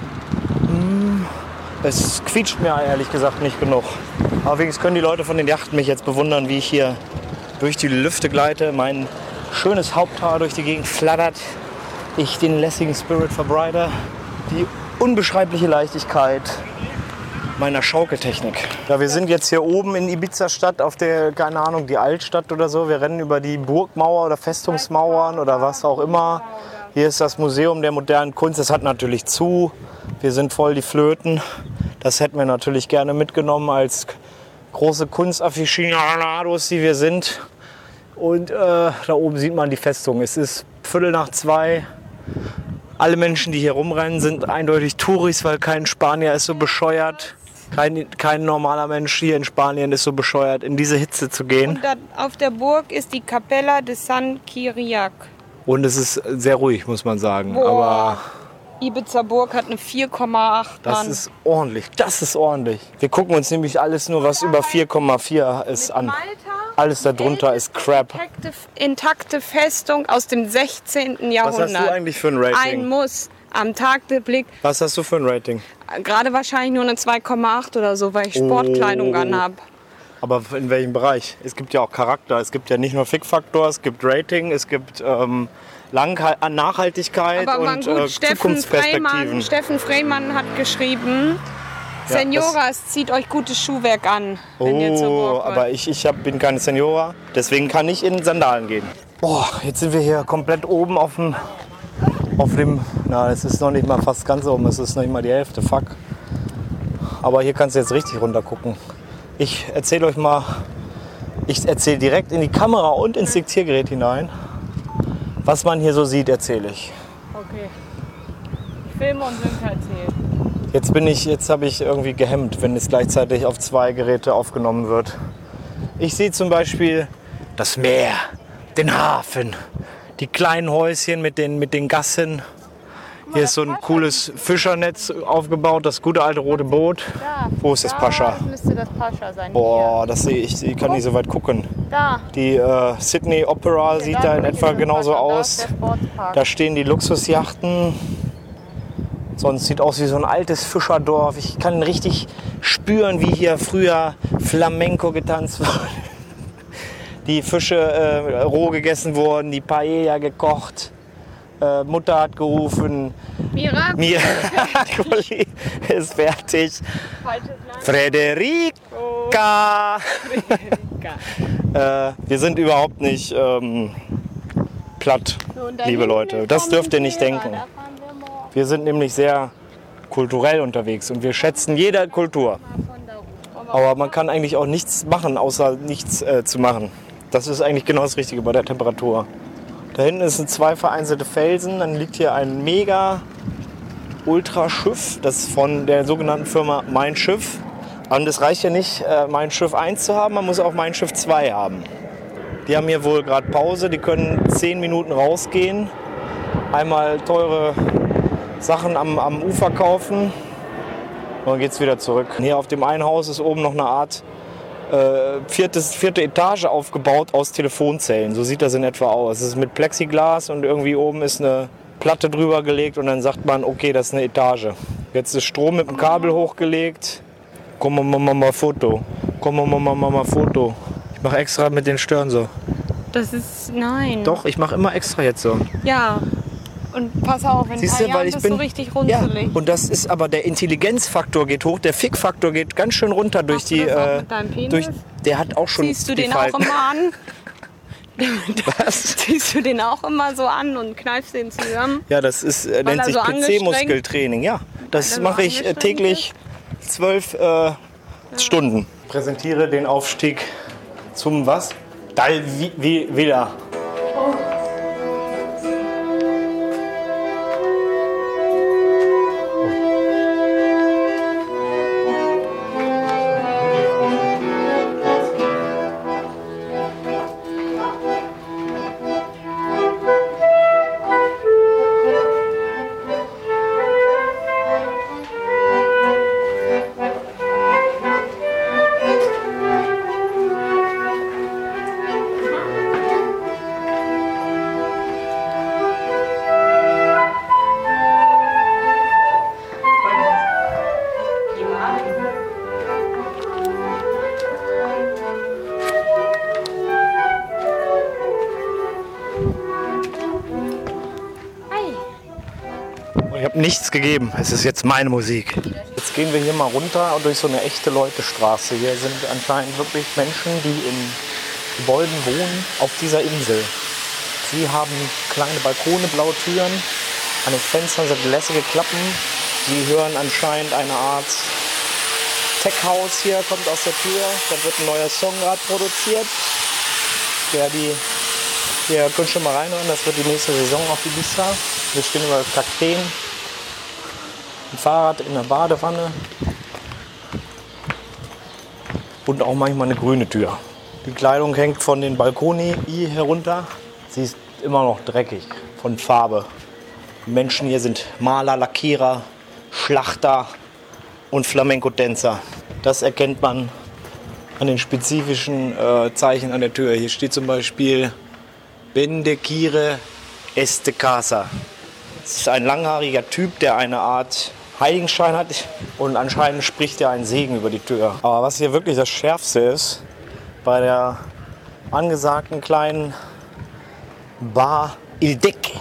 Hm. Es quietscht mir ehrlich gesagt nicht genug. Aber wenigstens können die Leute von den Yachten mich jetzt bewundern, wie ich hier durch die Lüfte gleite. Mein schönes Haupthaar durch die Gegend flattert. Ich den lässigen Spirit verbreite, die unbeschreibliche Leichtigkeit meiner Schaukeltechnik. Ja, wir sind jetzt hier oben in Ibiza-Stadt auf der, keine Ahnung, die Altstadt oder so. Wir rennen über die Burgmauer oder Festungsmauern oder was auch immer. Hier ist das Museum der modernen Kunst. Das hat natürlich zu. Wir sind voll die Flöten. Das hätten wir natürlich gerne mitgenommen als große Kunstaficionados, die wir sind. Und äh, da oben sieht man die Festung. Es ist Viertel nach zwei. Alle Menschen, die hier rumrennen, sind eindeutig Touris, weil kein Spanier ist so bescheuert. Kein, kein normaler Mensch hier in Spanien ist so bescheuert, in diese Hitze zu gehen. Und da auf der Burg ist die Capella de San Kiriak. Und es ist sehr ruhig, muss man sagen. Boah. Aber Ibiza Burg hat eine vier Komma acht. das Mann. ist ordentlich. Das ist ordentlich. Wir gucken uns nämlich alles nur, was über vier Komma vier ist, an. Malta, Alles darunter ist Crap. intakte, intakte Festung aus dem sechzehnten Was Jahrhundert. hast du eigentlich für ein Rating? Ein Muss. Am Tag der Blick. Was hast du für ein Rating? Gerade wahrscheinlich nur eine zwei Komma acht oder so, weil ich Sportkleidung Oh. anhab. Aber in welchem Bereich? Es gibt ja auch Charakter. Es gibt ja nicht nur Fick-Faktor, es gibt Rating, es gibt ähm, Lang Nachhaltigkeit Aber man und gut, äh, Steffen Zukunftsperspektiven. Freymann, Steffen Freymann hat geschrieben, Ja, Senioras, zieht euch gutes Schuhwerk an, wenn ihr zur Oh, Burg wollt. aber ich, ich hab, bin keine Seniora, deswegen kann ich in Sandalen gehen. Boah, jetzt sind wir hier komplett oben auf dem, auf dem, na, es ist noch nicht mal fast ganz oben, es ist noch nicht mal die Hälfte, fuck. Aber hier kannst du jetzt richtig runter gucken. Ich erzähle euch mal, ich erzähle direkt in die Kamera und ins Diktiergerät hinein. Was man hier so sieht, erzähle ich. Okay. Ich filme und Sönke erzählt. Jetzt bin ich, jetzt habe ich irgendwie gehemmt, wenn es gleichzeitig auf zwei Geräte aufgenommen wird. Ich sehe zum Beispiel das Meer, den Hafen, die kleinen Häuschen mit den, mit den Gassen. Hier ist so ein cooles Fischernetz aufgebaut, das gute alte rote Boot. Da. Wo ist das Da Pascha? müsste das Pascha sein. Boah, das sehe ich, ich kann nicht so weit gucken. Hier. Da. Die äh, Sydney Opera sieht da in drüben etwa ist das genauso Pascha, da aus. ist der Sportspark. Da stehen die Luxusjachten. Sonst sieht aus wie so ein altes Fischerdorf. Ich kann richtig spüren, wie hier früher Flamenco getanzt wurde. Die Fische äh, roh gegessen wurden, die Paella gekocht. Äh, Mutter hat gerufen, Mira, Miracoli ist fertig. falsches Land. Frederica. äh, wir sind überhaupt nicht ähm, platt, So, und da liebe hinten Leute. Das kommt dürft ihr nicht Mira, denken. da fahren wir morgen Wir sind nämlich sehr kulturell unterwegs und wir schätzen jede Kultur. von da oben. Aber man kann eigentlich auch nichts machen, außer nichts äh, zu machen. Das ist eigentlich genau das Richtige bei der Temperatur. Da hinten sind zwei vereinzelte Felsen, dann liegt hier ein mega Ultraschiff, das ist von der sogenannten Firma Mein Schiff. Und es reicht ja nicht, äh, Mein Schiff eins zu haben, man muss auch Mein Schiff zwei haben. Die haben hier wohl gerade Pause, die können zehn Minuten rausgehen, einmal teure Sachen am, am Ufer kaufen und dann geht's wieder zurück. Hier auf dem einen Haus ist oben noch eine Art äh, viertes, vierte Etage aufgebaut aus Telefonzellen. So sieht das in etwa aus. Es ist mit Plexiglas und irgendwie oben ist eine Platte drüber gelegt und dann sagt man, okay, das ist eine Etage. Jetzt ist Strom mit dem Kabel hochgelegt. Komm mal, mal, mal Foto. Komm mal, mal, mal, mal Foto. Ich mache extra mit den Stirn so. Das ist, nein. Doch, ich mache immer extra jetzt so. Ja. Und pass auf, in ein Siehst paar du, Jahren weil ich bist bin du richtig ja, runzelig. und das ist aber der Intelligenzfaktor geht hoch, der Fickfaktor geht ganz schön runter durch Machst du die das auch äh, mit deinem Penis? durch der hat auch schon Ziehst du die den Falten. auch immer an? Was? Ziehst du den auch immer so an und kneifst den zusammen? Ja, das ist äh, Weil nennt er sich so P C-Muskeltraining. Ja, das Weil er so mache ich äh, angestrengt täglich zwölf äh, Stunden. Präsentiere den Aufstieg zum was? Dalvila. Ich habe nichts gegeben. Es ist jetzt meine Musik. Jetzt gehen wir hier mal runter durch so eine echte Leutestraße. Hier sind anscheinend wirklich Menschen, die in Gebäuden wohnen auf dieser Insel. Sie haben kleine Balkone, blaue Türen. An den Fenstern sind lässige Klappen. Sie hören anscheinend eine Art Tech-House hier, kommt aus der Tür. Da wird ein neuer Song gerade produziert. Der die Ihr könnt schon mal reinhören, das wird die nächste Saison auf Ibiza. Wir stehen über Kakteen, ein Fahrrad in der Badewanne und auch manchmal eine grüne Tür. Die Kleidung hängt von den Balkoni herunter. Sie ist immer noch dreckig von Farbe. Die Menschen hier sind Maler, Lackierer, Schlachter und Flamenco-Tänzer. Das erkennt man an den spezifischen äh, Zeichen an der Tür. Hier steht zum Beispiel Bendekire este casa. Das ist ein langhaariger Typ, der eine Art Heiligenschein hat und anscheinend spricht er einen Segen über die Tür. Aber was hier wirklich das Schärfste ist, bei der angesagten kleinen Bar Il Decche,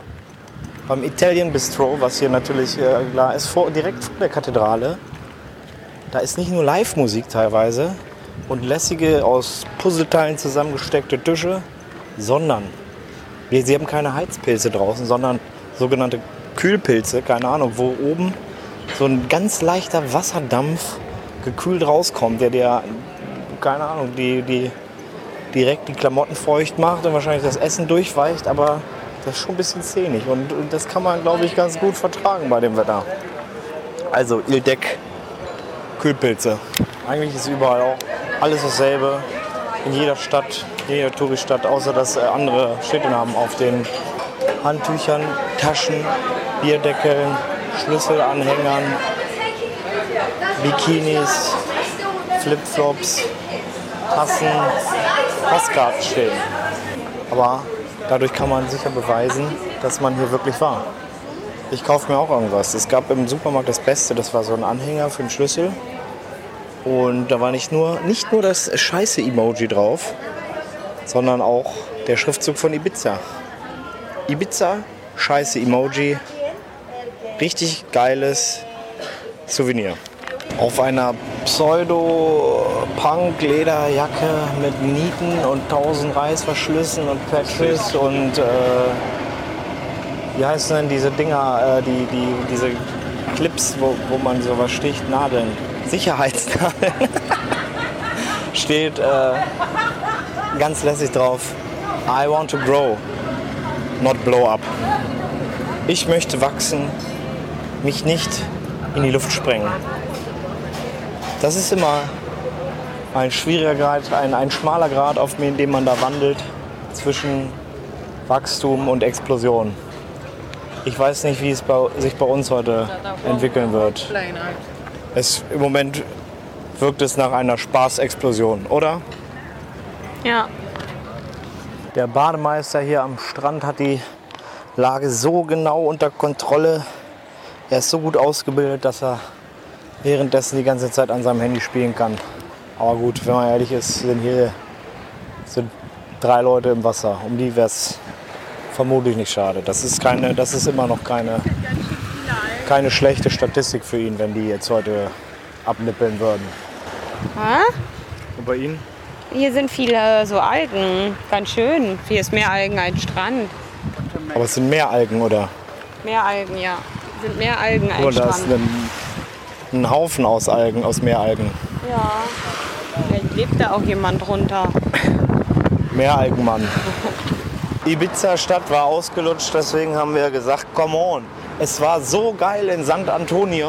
beim Italian Bistro, was hier natürlich äh, klar ist, vor, direkt vor der Kathedrale, Da ist nicht nur Live-Musik teilweise und lässige, aus Puzzleteilen zusammengesteckte Tische, sondern wir, sie haben keine Heizpilze draußen, sondern sogenannte Kühlpilze, keine Ahnung, wo oben so ein ganz leichter Wasserdampf gekühlt rauskommt, der dir, keine Ahnung, die, die direkt die Klamotten feucht macht und wahrscheinlich das Essen durchweicht, aber das ist schon ein bisschen zähnig und, und das kann man, glaube ich, ganz gut vertragen bei dem Wetter. Also Ildek, Kühlpilze. Eigentlich ist überall auch alles dasselbe, in jeder Stadt, in jeder Touristadt, außer dass andere Städte haben auf den Handtüchern, Taschen, Bierdeckeln, Schlüsselanhängern, Bikinis, Flipflops, Tassen, Postkarten stehen. Aber dadurch kann man sicher beweisen, dass man hier wirklich war. Ich kaufe mir auch irgendwas. Es gab im Supermarkt das Beste, das war so ein Anhänger für den Schlüssel. Und da war nicht nur, nicht nur das Scheiße-Emoji drauf, sondern auch der Schriftzug von Ibiza. Ibiza, Scheiße-Emoji, richtig geiles Souvenir. Auf einer Pseudo-Punk-Lederjacke mit Nieten und tausend Reißverschlüssen und Patches und äh, wie heißen denn diese Dinger, äh, die, die, diese Clips, wo, wo man sowas sticht, Nadeln, Sicherheitsnadeln, steht äh, ganz lässig drauf, I want to grow, not blow up. Ich möchte wachsen, mich nicht in die Luft sprengen. Das ist immer ein schwieriger Grad, ein, ein schmaler Grad, auf dem man da wandelt zwischen Wachstum und Explosion. Ich weiß nicht, wie es bei, sich bei uns heute entwickeln wird. Es, im Moment wirkt es nach einer Spaßexplosion, oder? Ja. Der Bademeister hier am Strand hat die Lage so genau unter Kontrolle. Er ist so gut ausgebildet, dass er währenddessen die ganze Zeit an seinem Handy spielen kann. Aber gut, wenn man ehrlich ist, sind hier sind drei Leute im Wasser. Um die wäre es vermutlich nicht schade. Das ist, keine, das ist immer noch keine, keine schlechte Statistik für ihn, wenn die jetzt heute abnippeln würden. Ha? Und bei Ihnen? Hier sind viele so Algen. Ganz schön. Hier ist mehr Algen als Strand. Aber es sind mehr Algen, oder? Mehr Algen, ja. Es sind mehr Algen als Oder ist Strand. ein, ein Haufen aus Algen, aus Meeralgen. Ja. Vielleicht lebt da auch jemand drunter. Meeralgenmann. Ibiza-Stadt war ausgelutscht, deswegen haben wir gesagt, come on. Es war so geil in Sant Antonio,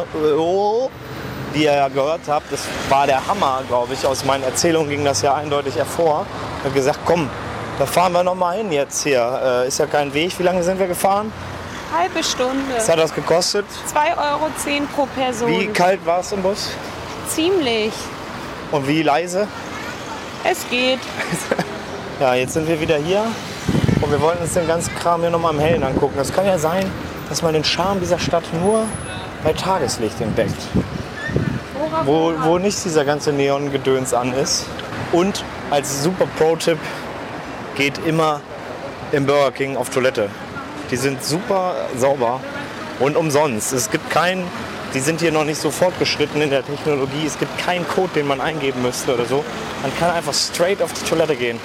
wie ihr ja gehört habt. Das war der Hammer, glaube ich. Aus meinen Erzählungen ging das ja eindeutig hervor. Ich habe gesagt, komm, da fahren wir noch mal hin jetzt hier. Äh, ist ja kein Weg. Wie lange sind wir gefahren? Halbe Stunde. Was hat das gekostet? zwei Euro zehn pro Person. Wie kalt war es im Bus? Ziemlich. Und wie leise? Es geht. Ja, jetzt sind wir wieder hier und wir wollen uns den ganzen Kram hier nochmal im Hellen angucken. Es kann ja sein, dass man den Charme dieser Stadt nur bei Tageslicht entdeckt. Wo, wo nicht dieser ganze Neon-Gedöns an ist. Und als super Pro-Tipp, geht immer im Burger King auf Toilette. Die sind super sauber und umsonst. Es gibt keinen, die sind hier noch nicht so fortgeschritten in der Technologie. Es gibt keinen Code, den man eingeben müsste oder so. Man kann einfach straight auf die Toilette gehen.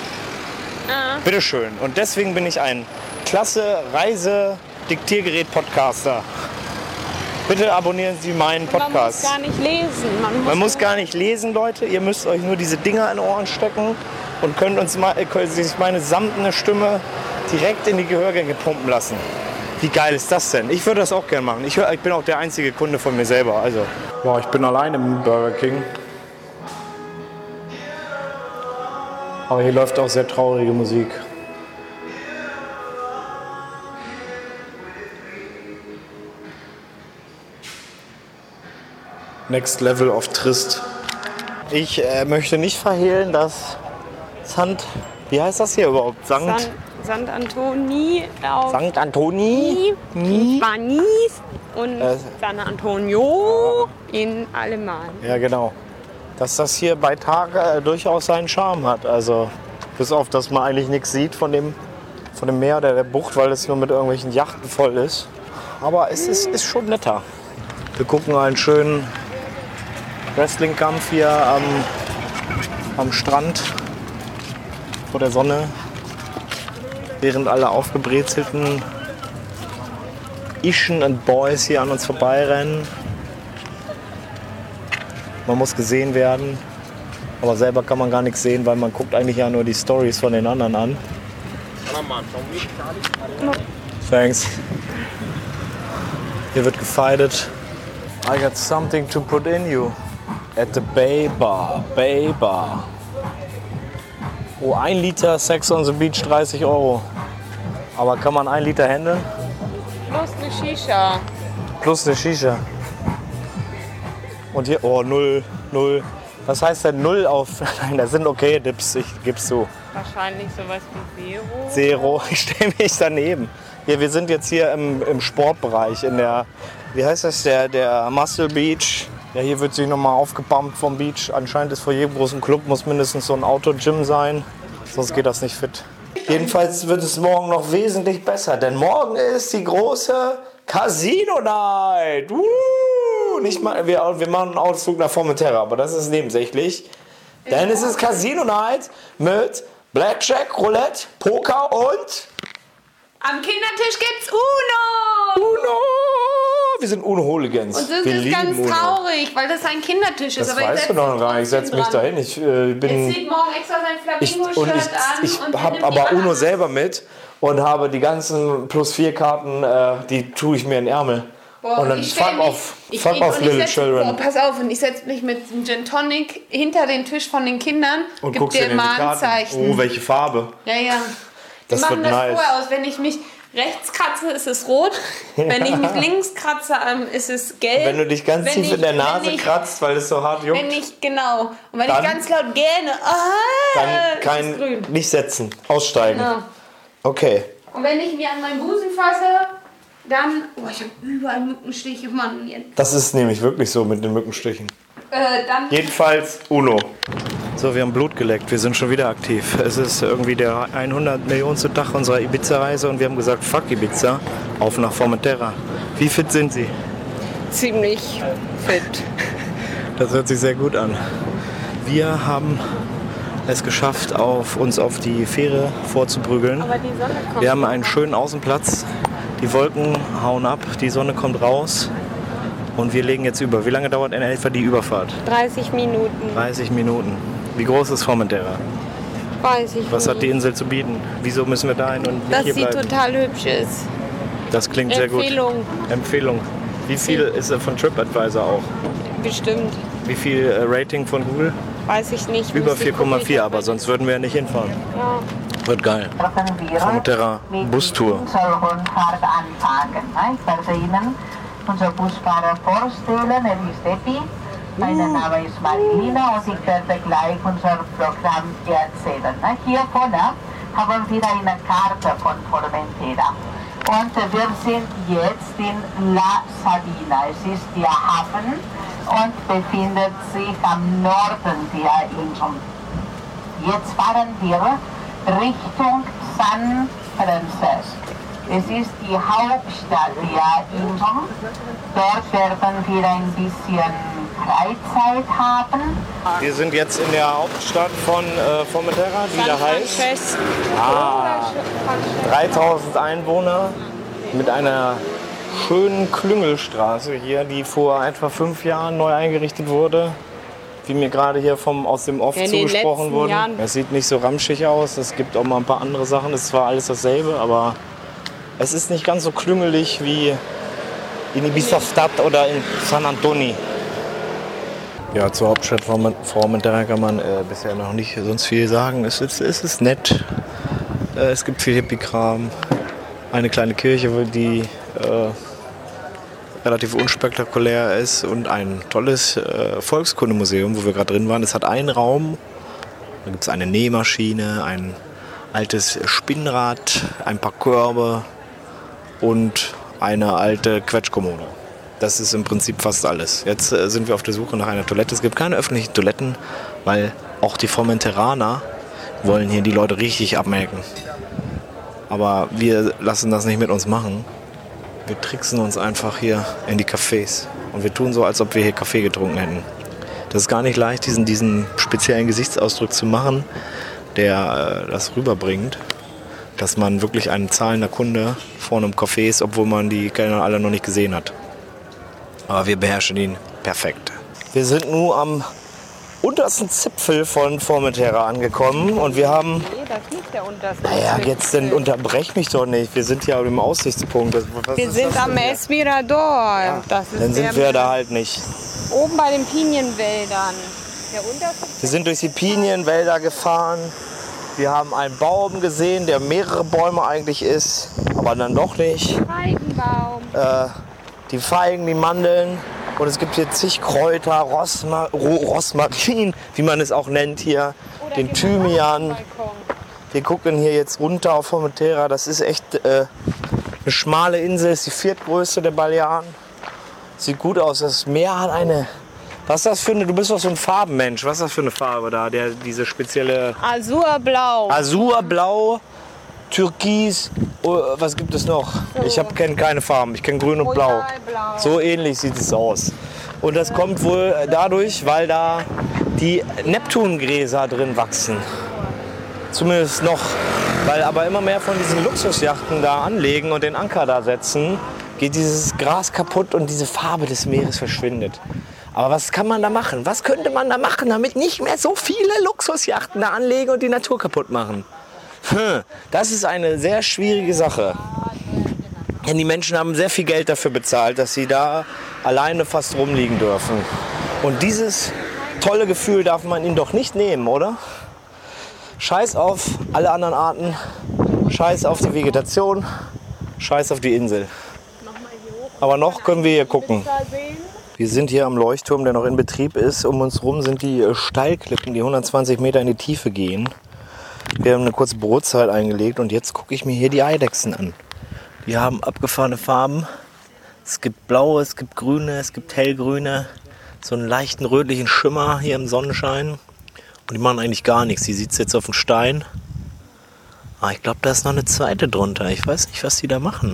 Ah. Bitteschön. Und deswegen bin ich ein klasse Reise-Diktiergerät-Podcaster. Bitte abonnieren Sie meinen Podcast. Man muss gar nicht lesen. Man muss, Man muss gar nicht lesen, Leute. Ihr müsst euch nur diese Dinger in die Ohren stecken und könnt uns mal, könnt sich meine samtene Stimme direkt in die Gehörgänge pumpen lassen. Wie geil ist das denn? Ich würde das auch gerne machen. Ich, hör, ich bin auch der einzige Kunde von mir selber. Also, boah, ich bin allein im Burger King. Aber hier läuft auch sehr traurige Musik. Next Level of Trist. Ich äh, möchte nicht verhehlen, dass Sant, wie heißt das hier überhaupt? Sankt, San, Sant Antoni auf Sankt Antoni? in Spanis und Äh. San Antonio in Alemann. Ja, genau. Dass das hier bei Tag äh, durchaus seinen Charme hat. Also bis auf, dass man eigentlich nichts sieht von dem, von dem Meer oder der Bucht, weil es nur mit irgendwelchen Yachten voll ist. Aber es ist, ist schon netter. Wir gucken einen schönen Wrestling-Kampf hier am, am Strand vor der Sonne, während alle aufgebrezelten Ischen und Boys hier an uns vorbeirennen. Man muss gesehen werden, aber selber kann man gar nichts sehen, weil man guckt eigentlich ja nur die Stories von den anderen an. Thanks. Hier wird gefeitet. I got something to put in you. At the Bay Bar. Bay Bar. Oh, ein Liter Sex on the Beach, dreißig Euro. Aber kann man ein Liter handeln? Plus eine Shisha. Plus eine Shisha. Und hier, oh, null, null. Was heißt denn null auf? Nein, das sind okay Dips, ich geb's zu. Wahrscheinlich sowas wie Zero. Zero, ich stelle mich daneben. Ja, wir sind jetzt hier im, im Sportbereich, in der, wie heißt das, der, der Muscle Beach. Ja, hier wird sich nochmal aufgepumpt vom Beach. Anscheinend ist vor jedem großen Club muss mindestens so ein Outdoor-Gym sein, sonst geht das nicht fit. Jedenfalls wird es morgen noch wesentlich besser, denn morgen ist die große Casino Night. Uh, nicht mal, wir, wir machen einen Ausflug nach Formentera, aber das ist nebensächlich. Denn es ist Casino Night mit Blackjack, Roulette, Poker und... Am Kindertisch gibt's Uno! Uno! Wir sind Uno-Hooligans. Und das wir ist ganz Uno. traurig, weil das ein Kindertisch ist. Das aber weißt du doch noch gar nicht. Ich setze mich dahin. Ich äh, bin... Jetzt zieht morgen extra sein Ich, und Flamingo-Shirt an. ich, ich und habe nimmt aber die Uno Banane. selber mit und habe die ganzen plus vier Karten, äh, die tue ich mir in den Ärmel. Boah, und dann ich stell fuck mich- off, ich- fuck ich- off und ich little setz- children. Boah, pass auf, und ich setze mich mit einem Gin Tonic hinter den Tisch von den Kindern, Und gib guckst dir dir in die Karten. Mahnzeichen. Oh, welche Farbe. Ja, ja. Das Die machen wird das nice. vorher aus. Wenn ich mich rechts kratze, ist es rot. Wenn ich mich links kratze, ähm, ist es gelb. Wenn du dich ganz Wenn tief ich- in der Nase wenn ich- kratzt, weil es so hart juckt, Wenn ich, genau. Und wenn Dann- ich ganz laut gähne, ah, dann ist es kein, grün. nicht setzen, aussteigen. Ja. Okay. Und wenn ich mir an meinen Busen fasse, dann... Oh, ich habe überall Mückenstiche, Mann. Jetzt. Das ist nämlich wirklich so mit den Mückenstichen. Äh, dann... Jedenfalls Uno. So, wir haben Blut geleckt, wir sind schon wieder aktiv. Es ist irgendwie der hundert Millionste Tag unserer Ibiza-Reise und wir haben gesagt, fuck Ibiza, auf nach Formentera. Wie fit sind Sie? Ziemlich fit. Das hört sich sehr gut an. Wir haben es geschafft, auf, uns auf die Fähre vorzuprügeln. Aber die Sonne kommt. Wir haben einen schönen Außenplatz, die Wolken hauen ab, die Sonne kommt raus und wir legen jetzt über. Wie lange dauert in etwa die Überfahrt? dreißig Minuten. dreißig Minuten. Wie groß ist Formentera? Weiß ich Was nicht. hat die Insel zu bieten? Wieso müssen wir dahin und nicht Dass hier sie bleiben? total hübsch ist. Das klingt sehr gut. Empfehlung. Empfehlung. Wie viel ist er von TripAdvisor auch? Bestimmt. Wie viel äh, Rating von Google? Weiß ich nicht. Über Müsste vier Komma gucken. vier, aber sonst würden wir ja nicht hinfahren. Wird geil. Formentera Bustour. Unsere Rundfahrt anfangen. Ich werde Ihnen unser Busfahrer vorstellen. Er ist Epi. Mein Name ist Marilina und ich werde gleich unser Programm erzählen. Hier vorne haben wir eine Karte von Formentera. Und wir sind jetzt in La Sabina. Es ist der Hafen und befindet sich am Norden der Insel. Jetzt fahren wir Richtung San Francisco. Es ist die Hauptstadt der Insel. Dort werden wir ein bisschen Freizeit haben. Wir sind jetzt in der Hauptstadt von äh, Formentera, die da heißt. Ah, dreitausend Einwohner mit einer schönen Klüngelstraße hier, die vor etwa fünf Jahren neu eingerichtet wurde. Wie mir gerade hier vom, aus dem Off Ja, in den zugesprochen letzten wurde. Jahren. Es sieht nicht so ramschig aus, es gibt auch mal ein paar andere Sachen. Es ist zwar alles dasselbe, aber es ist nicht ganz so klüngelig wie in Ibiza-Stadt oder in San Antonio. Ja, zur Hauptstadt von Formentera kann man äh, bisher noch nicht sonst viel sagen. Es ist, es ist nett. Äh, es gibt viel Hippie-Kram. Eine kleine Kirche, die äh, relativ unspektakulär ist und ein tolles äh, Volkskundemuseum, wo wir gerade drin waren. Es hat einen Raum, da gibt es eine Nähmaschine, ein altes Spinnrad, ein paar Körbe und eine alte Quetschkommode. Das ist im Prinzip fast alles. Jetzt äh, sind wir auf der Suche nach einer Toilette. Es gibt keine öffentlichen Toiletten, weil auch die Formenteraner wollen hier die Leute richtig abmelken. Aber wir lassen das nicht mit uns machen. Wir tricksen uns einfach hier in die Cafés. Und wir tun so, als ob wir hier Kaffee getrunken hätten. Das ist gar nicht leicht, diesen, diesen speziellen Gesichtsausdruck zu machen, der äh, das rüberbringt, dass man wirklich ein zahlender Kunde vor einem Café ist, obwohl man die Kellner alle noch nicht gesehen hat. Aber wir beherrschen ihn perfekt. Wir sind nun am untersten Zipfel von Formentera angekommen und wir haben... Nee, das ist nicht der unterste. Naja, jetzt dann unterbrech mich doch nicht. Wir sind hier auf dem Aussichtspunkt. Was, was Wir ist sind das am denn hier? Esmirador. Ja, Das ist dann sind der wir da halt nicht. oben bei den Pinienwäldern. Der unterste Wir sind durch die Pinienwälder gefahren. Wir haben einen Baum gesehen, der mehrere Bäume eigentlich ist, aber dann doch nicht. Feigenbaum. Äh, die Feigen, die Mandeln. Und es gibt hier zig Kräuter, Rosma Ro Rosmarin, wie man es auch nennt hier, Oder den gehen wir Thymian. auf den Balkon. Wir gucken hier jetzt runter auf Formentera. Das ist echt äh, eine schmale Insel, ist die viertgrößte der Balearen. Sieht gut aus. Das Meer hat eine... Was ist das für eine... Du bist doch so ein Farbenmensch. Was ist das für eine Farbe da? Der, diese spezielle... Azurblau. Azurblau, Türkis, oh, was gibt es noch? Ich kenne keine Farben, ich kenne grün und blau. Royalblau. So ähnlich sieht es aus. Und das kommt wohl dadurch, weil da die Neptungräser drin wachsen. Zumindest noch. Weil aber immer mehr von diesen Luxusjachten da anlegen und den Anker da setzen, geht dieses Gras kaputt und diese Farbe des Meeres verschwindet. Aber was kann man da machen? Was könnte man da machen, damit nicht mehr so viele Luxusjachten da anlegen und die Natur kaputt machen? Hm, das ist eine sehr schwierige Sache. Denn die Menschen haben sehr viel Geld dafür bezahlt, dass sie da alleine fast rumliegen dürfen. Und dieses tolle Gefühl darf man ihnen doch nicht nehmen, oder? Scheiß auf alle anderen Arten, scheiß auf die Vegetation, scheiß auf die Insel. Aber noch können wir hier gucken. Wir sind hier am Leuchtturm, der noch in Betrieb ist. Um uns herum sind die Steilklippen, die hundertzwanzig Meter in die Tiefe gehen. Wir haben eine kurze Brotzeit eingelegt und jetzt gucke ich mir hier die Eidechsen an. Die haben abgefahrene Farben. Es gibt blaue, es gibt grüne, es gibt hellgrüne. So einen leichten rötlichen Schimmer hier im Sonnenschein. Und die machen eigentlich gar nichts. Die sitzt jetzt auf dem Stein. Ah, ich glaube, da ist noch eine zweite drunter. Ich weiß nicht, was die da machen.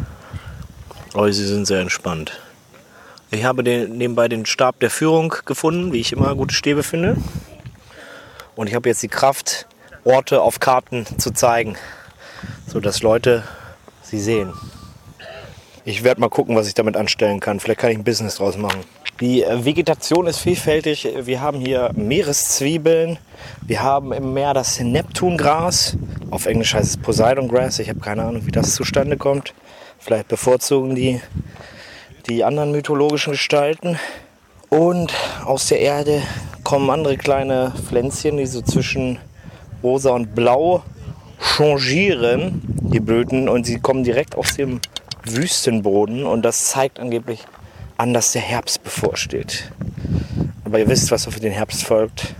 Aber sie sind sehr entspannt. Ich habe den, nebenbei den Stab der Führung gefunden, wie ich immer gute Stäbe finde. Und ich habe jetzt die Kraft, Orte auf Karten zu zeigen, sodass Leute sie sehen. Ich werde mal gucken, was ich damit anstellen kann. Vielleicht kann ich ein Business draus machen. Die Vegetation ist vielfältig. Wir haben hier Meereszwiebeln. Wir haben im Meer das Neptungras. Auf Englisch heißt es Poseidon Grass. Ich habe keine Ahnung, wie das zustande kommt. Vielleicht bevorzugen die die anderen mythologischen Gestalten. Und aus der Erde kommen andere kleine Pflänzchen, die so zwischen rosa und blau changieren, die Blüten, und sie kommen direkt aus dem Wüstenboden und das zeigt angeblich an, dass der Herbst bevorsteht. Aber ihr wisst, was auf den Herbst folgt.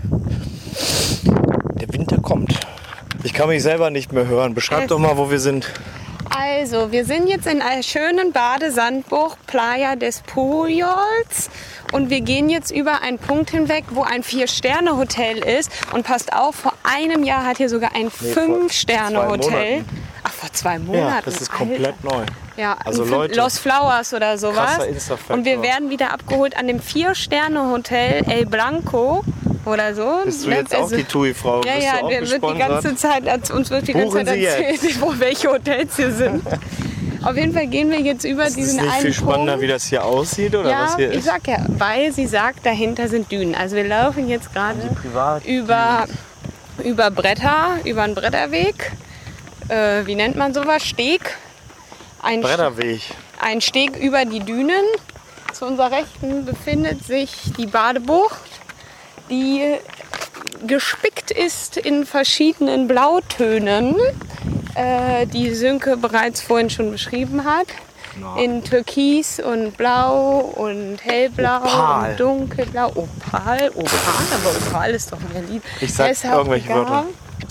Der Winter kommt. Ich kann mich selber nicht mehr hören. Beschreib doch mal, wo wir sind. Also, wir sind jetzt in einer schönen Badesandbucht, Playa des Pujols. Und wir gehen jetzt über einen Punkt hinweg, wo ein Vier-Sterne-Hotel ist. Und passt auf, vor einem Jahr hat hier sogar ein Nee, Fünf-Sterne-Hotel. Ach, vor zwei Monaten? Ja, das ist komplett Alter. neu. Ja, Also ein Leute, Los Flowers oder sowas. krasser Insta-Faktor. Und wir werden wieder abgeholt an dem Vier-Sterne-Hotel El Blanco oder so. Bist du jetzt auch die Tui-Frau? Ja, Bist ja, du auch der wird die gesponsert? ganze Zeit, uns wird die ganze Buchen Zeit Sie erzählt, wo welche Hotels hier sind. Auf jeden Fall gehen wir jetzt über Ist diesen es nicht einen viel spannender, Punkt. wie das hier aussieht oder Ja, was hier ich ist? sag ja, weil sie sagt, dahinter sind Dünen. Also wir laufen jetzt gerade Privat- über, über Bretter, über einen Bretterweg. Äh, wie nennt man sowas? Steg. Ein, Bretterweg. ein Steg über die Dünen. Zu unserer Rechten befindet sich die Badebucht, die gespickt ist in verschiedenen Blautönen, äh, die Sönke bereits vorhin schon beschrieben hat. Na. In Türkis und Blau und Hellblau Opal. und Dunkelblau. Opal, Opal, aber Opal ist doch ein Berlin. Ich sag Ist auch irgendwelche egal. Wörter.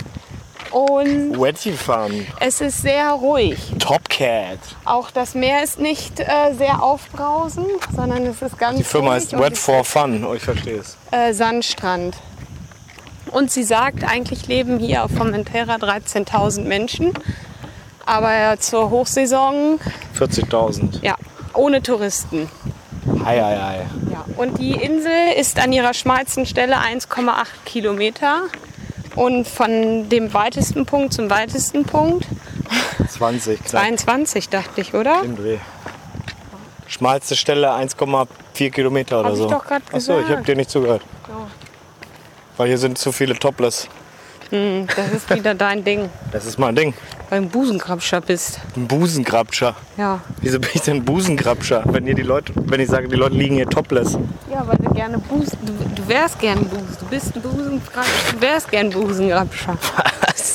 Und Wetty Fun. es ist sehr ruhig. Top Cat. Auch das Meer ist nicht äh, sehr aufbrausend, sondern es ist ganz Die Firma ruhig ist und Wet es for Fun. Oh, ich verstehe es. äh, Sandstrand. Und sie sagt, eigentlich leben hier auf Formentera dreizehntausend Menschen. Aber zur Hochsaison, vierzigtausend. ja, ohne Touristen. Hei, hei, hei. Ja. Und die Insel ist an ihrer schmalsten Stelle eins Komma acht Kilometer. Und von dem weitesten Punkt zum weitesten Punkt zwanzig. Knapp. zweiundzwanzig, dachte ich, oder? Im Dreh. Schmalste Stelle eins Komma vier Kilometer oder Hab so. ich doch grad Achso, ich habe gesagt. dir nicht zugehört. Ja. Weil hier sind zu viele Topless. Hm, das ist wieder dein Ding, Das ist mein Ding. weil du ein Busenkrabscher bist. Ein Busenkrabscher. Ja. Wieso bin ich denn ein Busenkrabscher, wenn hier die Leute, wenn ich sage, die Leute liegen hier topless? Ja, weil du gerne Busen, du, du wärst gern Busen, du bist ein Busenkrabscher, du wärst gern Busenkrabscher. Was?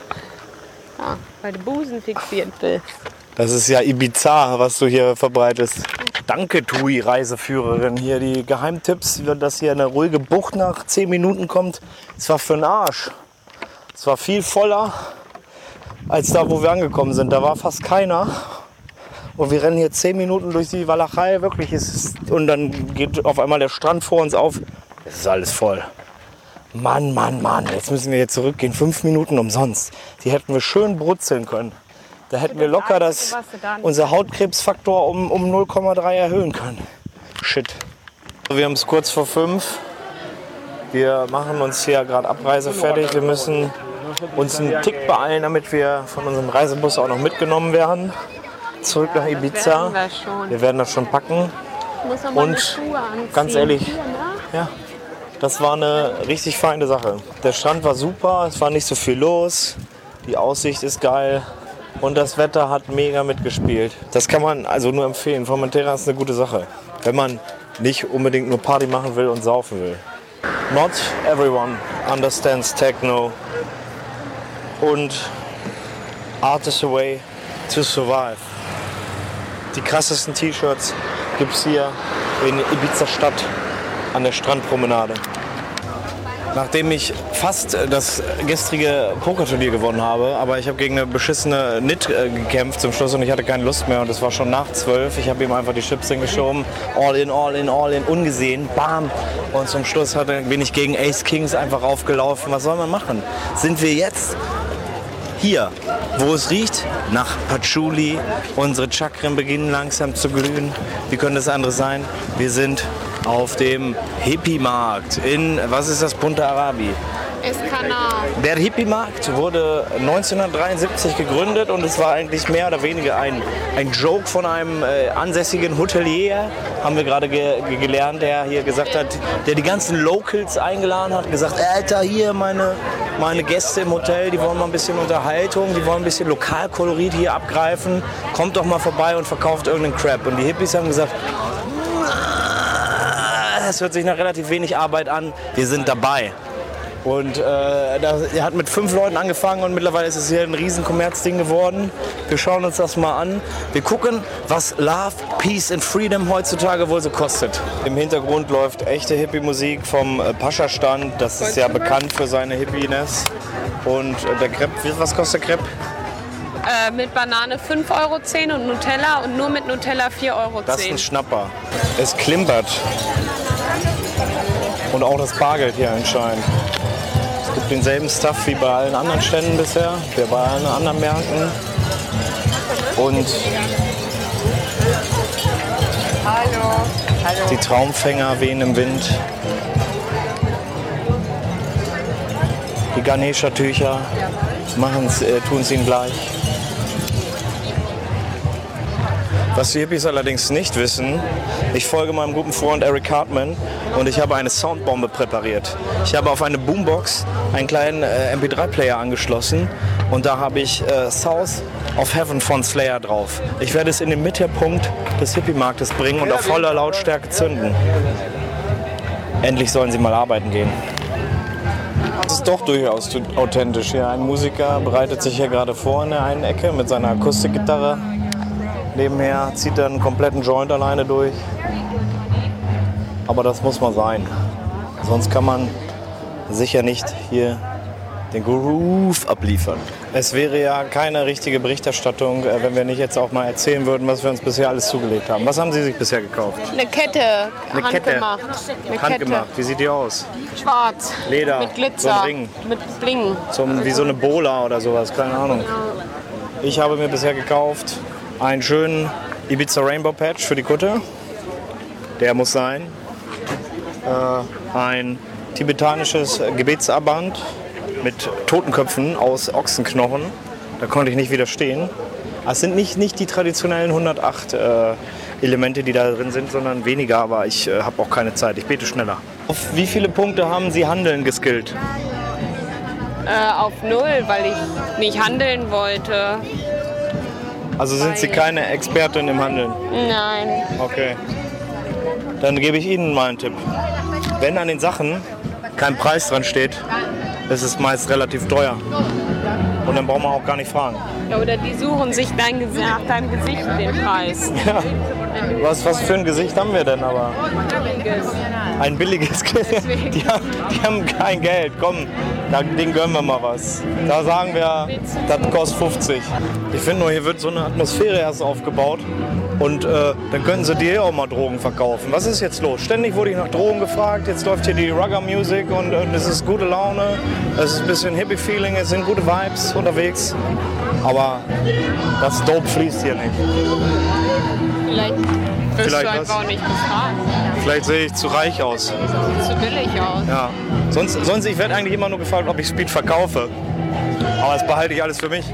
Ja, weil du Busen fixiert bist. Das ist ja Ibiza, was du hier verbreitest. Danke, Tui, Reiseführerin. Hier die Geheimtipps, dass hier eine ruhige Bucht nach zehn Minuten kommt. Es war für den Arsch. Es war viel voller als da, wo wir angekommen sind. Da war fast keiner. Und wir rennen hier zehn Minuten durch die Walachei. Wirklich, es ist, und dann geht auf einmal der Strand vor uns auf. Es ist alles voll. Mann, Mann, Mann. Jetzt müssen wir hier zurückgehen. Fünf Minuten umsonst. Die hätten wir schön brutzeln können. Da hätten wir locker das, unser Hautkrebsfaktor um, um null Komma drei erhöhen können. Shit. Wir haben es kurz vor fünf. Wir machen uns hier gerade Abreise fertig. Wir müssen uns einen Tick beeilen, damit wir von unserem Reisebus auch noch mitgenommen werden. Zurück nach Ibiza. Wir schon. Wir werden das schon packen. Muss noch mal Und eine Schuhe anziehen. ganz ehrlich, Hier, ne? ja, das war eine richtig feine Sache. Der Strand war super, es war nicht so viel los. Die Aussicht ist geil. Und das Wetter hat mega mitgespielt. Das kann man also nur empfehlen. Formentera ist eine gute Sache, wenn man nicht unbedingt nur Party machen will und saufen will. Not everyone understands Techno. Und Art is a way to survive. Die krassesten T-Shirts gibt es hier in Ibiza Stadt an der Strandpromenade. Nachdem ich fast das gestrige Pokerturnier gewonnen habe, aber ich habe gegen eine beschissene Nit äh, gekämpft zum Schluss und ich hatte keine Lust mehr und es war schon nach zwölf. Ich habe ihm einfach die Chips hingeschoben, all in, all in, all in, ungesehen, bam. Und zum Schluss hatte, bin ich gegen Ace Kings einfach aufgelaufen. Was soll man machen? Sind wir jetzt hier, wo es riecht? Nach Patchouli. Unsere Chakren beginnen langsam zu glühen. Wie könnte es anderes sein? Wir sind auf dem Hippie-Markt in, was ist das, Punta Arabi. Escanal. Der Hippie-Markt wurde neunzehnhundertdreiundsiebzig gegründet und es war eigentlich mehr oder weniger ein, ein Joke von einem äh, ansässigen Hotelier, haben wir gerade ge ge gelernt, der hier gesagt hat, der die ganzen Locals eingeladen hat, gesagt, Alter, hier meine, meine Gäste im Hotel, die wollen mal ein bisschen Unterhaltung, die wollen ein bisschen Lokalkolorit hier abgreifen, kommt doch mal vorbei und verkauft irgendeinen Crap. Und die Hippies haben gesagt, es hört sich nach relativ wenig Arbeit an, wir sind dabei. Und äh, das, er hat mit fünf Leuten angefangen und mittlerweile ist es hier ein riesen Kommerzding geworden. Wir schauen uns das mal an. Wir gucken, was Love, Peace and Freedom heutzutage wohl so kostet. Im Hintergrund läuft echte Hippie-Musik vom äh, Pascha-Stand. Das ist ja bekannt für seine Hippiness. Und äh, der Crepe, was kostet der Crepe? Äh, mit Banane fünf Euro zehn und Nutella und nur mit Nutella vier Euro zehn. Das ist ein Schnapper. Es klimpert. Und auch das Bargeld hier anscheinend. Es gibt denselben Stuff wie bei allen anderen Ständen bisher, wie bei allen anderen Märkten. Und Hallo. die Traumfänger wehen im Wind. Die Ganesha-Tücher machen's, äh, tun es ihnen gleich. Was die Hippies allerdings nicht wissen, ich folge meinem guten Freund Eric Hartman und ich habe eine Soundbombe präpariert. Ich habe auf eine Boombox einen kleinen äh, M P drei Player angeschlossen und da habe ich äh, South of Heaven von Slayer drauf. Ich werde es in den Mittelpunkt des Hippie-Marktes bringen und auf voller Lautstärke zünden. Endlich sollen sie mal arbeiten gehen. Das ist doch durchaus authentisch. Ja, ein Musiker bereitet sich hier gerade vor in der einen Ecke mit seiner Akustikgitarre. Nebenher zieht er einen kompletten Joint alleine durch. Aber das muss mal sein. Sonst kann man sicher nicht hier den Groove abliefern. Es wäre ja keine richtige Berichterstattung, wenn wir nicht jetzt auch mal erzählen würden, was wir uns bisher alles zugelegt haben. Was haben Sie sich bisher gekauft? Eine Kette, Eine handgemacht. Kette. Eine Handgemacht. Kette. Wie sieht die aus? Schwarz. Leder. Mit Glitzer. So ein Ring. Mit Bling. Zum, wie so eine Bola oder sowas, keine Ahnung. Ich habe mir bisher gekauft einen schönen Ibiza Rainbow Patch für die Kutte. Der muss sein. Äh, ein tibetanisches Gebetsarmband mit Totenköpfen aus Ochsenknochen. Da konnte ich nicht widerstehen. Es sind nicht, nicht die traditionellen hundertacht äh, Elemente, die da drin sind, sondern weniger, aber ich äh, habe auch keine Zeit. Ich bete schneller. Auf wie viele Punkte haben Sie Handeln geskillt? Äh, auf null, weil ich nicht handeln wollte. Also sind Sie keine Expertin im Handeln? Nein. Okay. Dann gebe ich Ihnen mal einen Tipp. Wenn an den Sachen kein Preis dran steht, ist es meist relativ teuer. Und dann brauchen wir auch gar nicht fragen. Ja, oder die suchen sich dein Gesicht, nach deinem Gesicht den Preis. Ja. Was, was für ein Gesicht haben wir denn aber? Billiges. Ein billiges Gesicht? Die haben, die haben kein Geld. Komm, da, denen gönnen wir mal was. Da sagen wir, das kostet fünfzig. Ich finde nur, hier wird so eine Atmosphäre erst aufgebaut. Und äh, dann können sie dir auch mal Drogen verkaufen. Was ist jetzt los? Ständig wurde ich nach Drogen gefragt. Jetzt läuft hier die Rugger-Musik und, und es ist gute Laune. Es ist ein bisschen Hippie-Feeling, es sind gute Vibes unterwegs. Aber das Dope fließt hier nicht. Vielleicht wirst Vielleicht du was? einfach auch nicht gefragt. Vielleicht sehe ich zu reich aus. Sieht zu billig aus. Ja. Sonst, sonst ich werde eigentlich immer nur gefragt, ob ich Speed verkaufe. Aber das behalte ich alles für mich.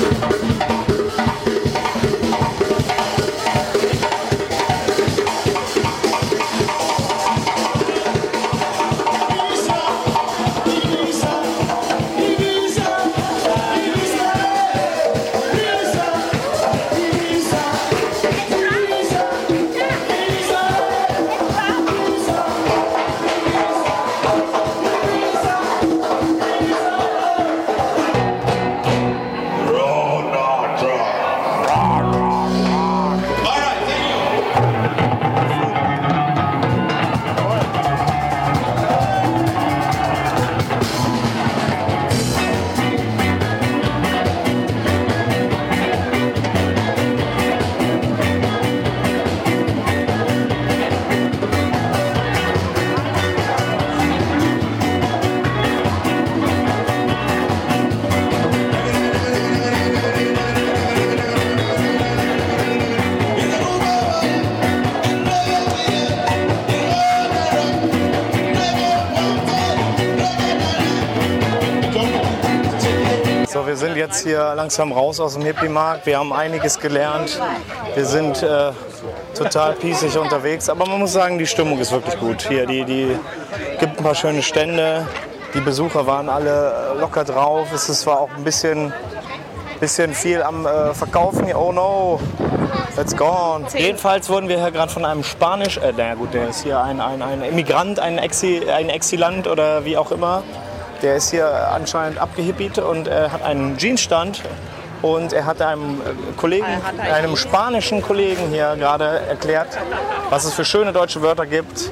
So, wir sind jetzt hier langsam raus aus dem Hippie-Markt. Wir haben einiges gelernt. Wir sind äh, total pießig unterwegs. Aber man muss sagen, die Stimmung ist wirklich gut. Hier, die, die gibt ein paar schöne Stände. Die Besucher waren alle locker drauf. Es ist zwar auch ein bisschen, bisschen viel am äh, Verkaufen. Oh no, it's gone. Jedenfalls wurden wir hier gerade von einem Spanisch, äh, naja gut, der ist hier ein, ein, ein Immigrant, ein, Exi, ein Exilant oder wie auch immer. Der ist hier anscheinend abgehippiet und äh, hat einen Jeansstand. Und er hat einem Kollegen, einem spanischen Kollegen hier gerade erklärt, was es für schöne deutsche Wörter gibt.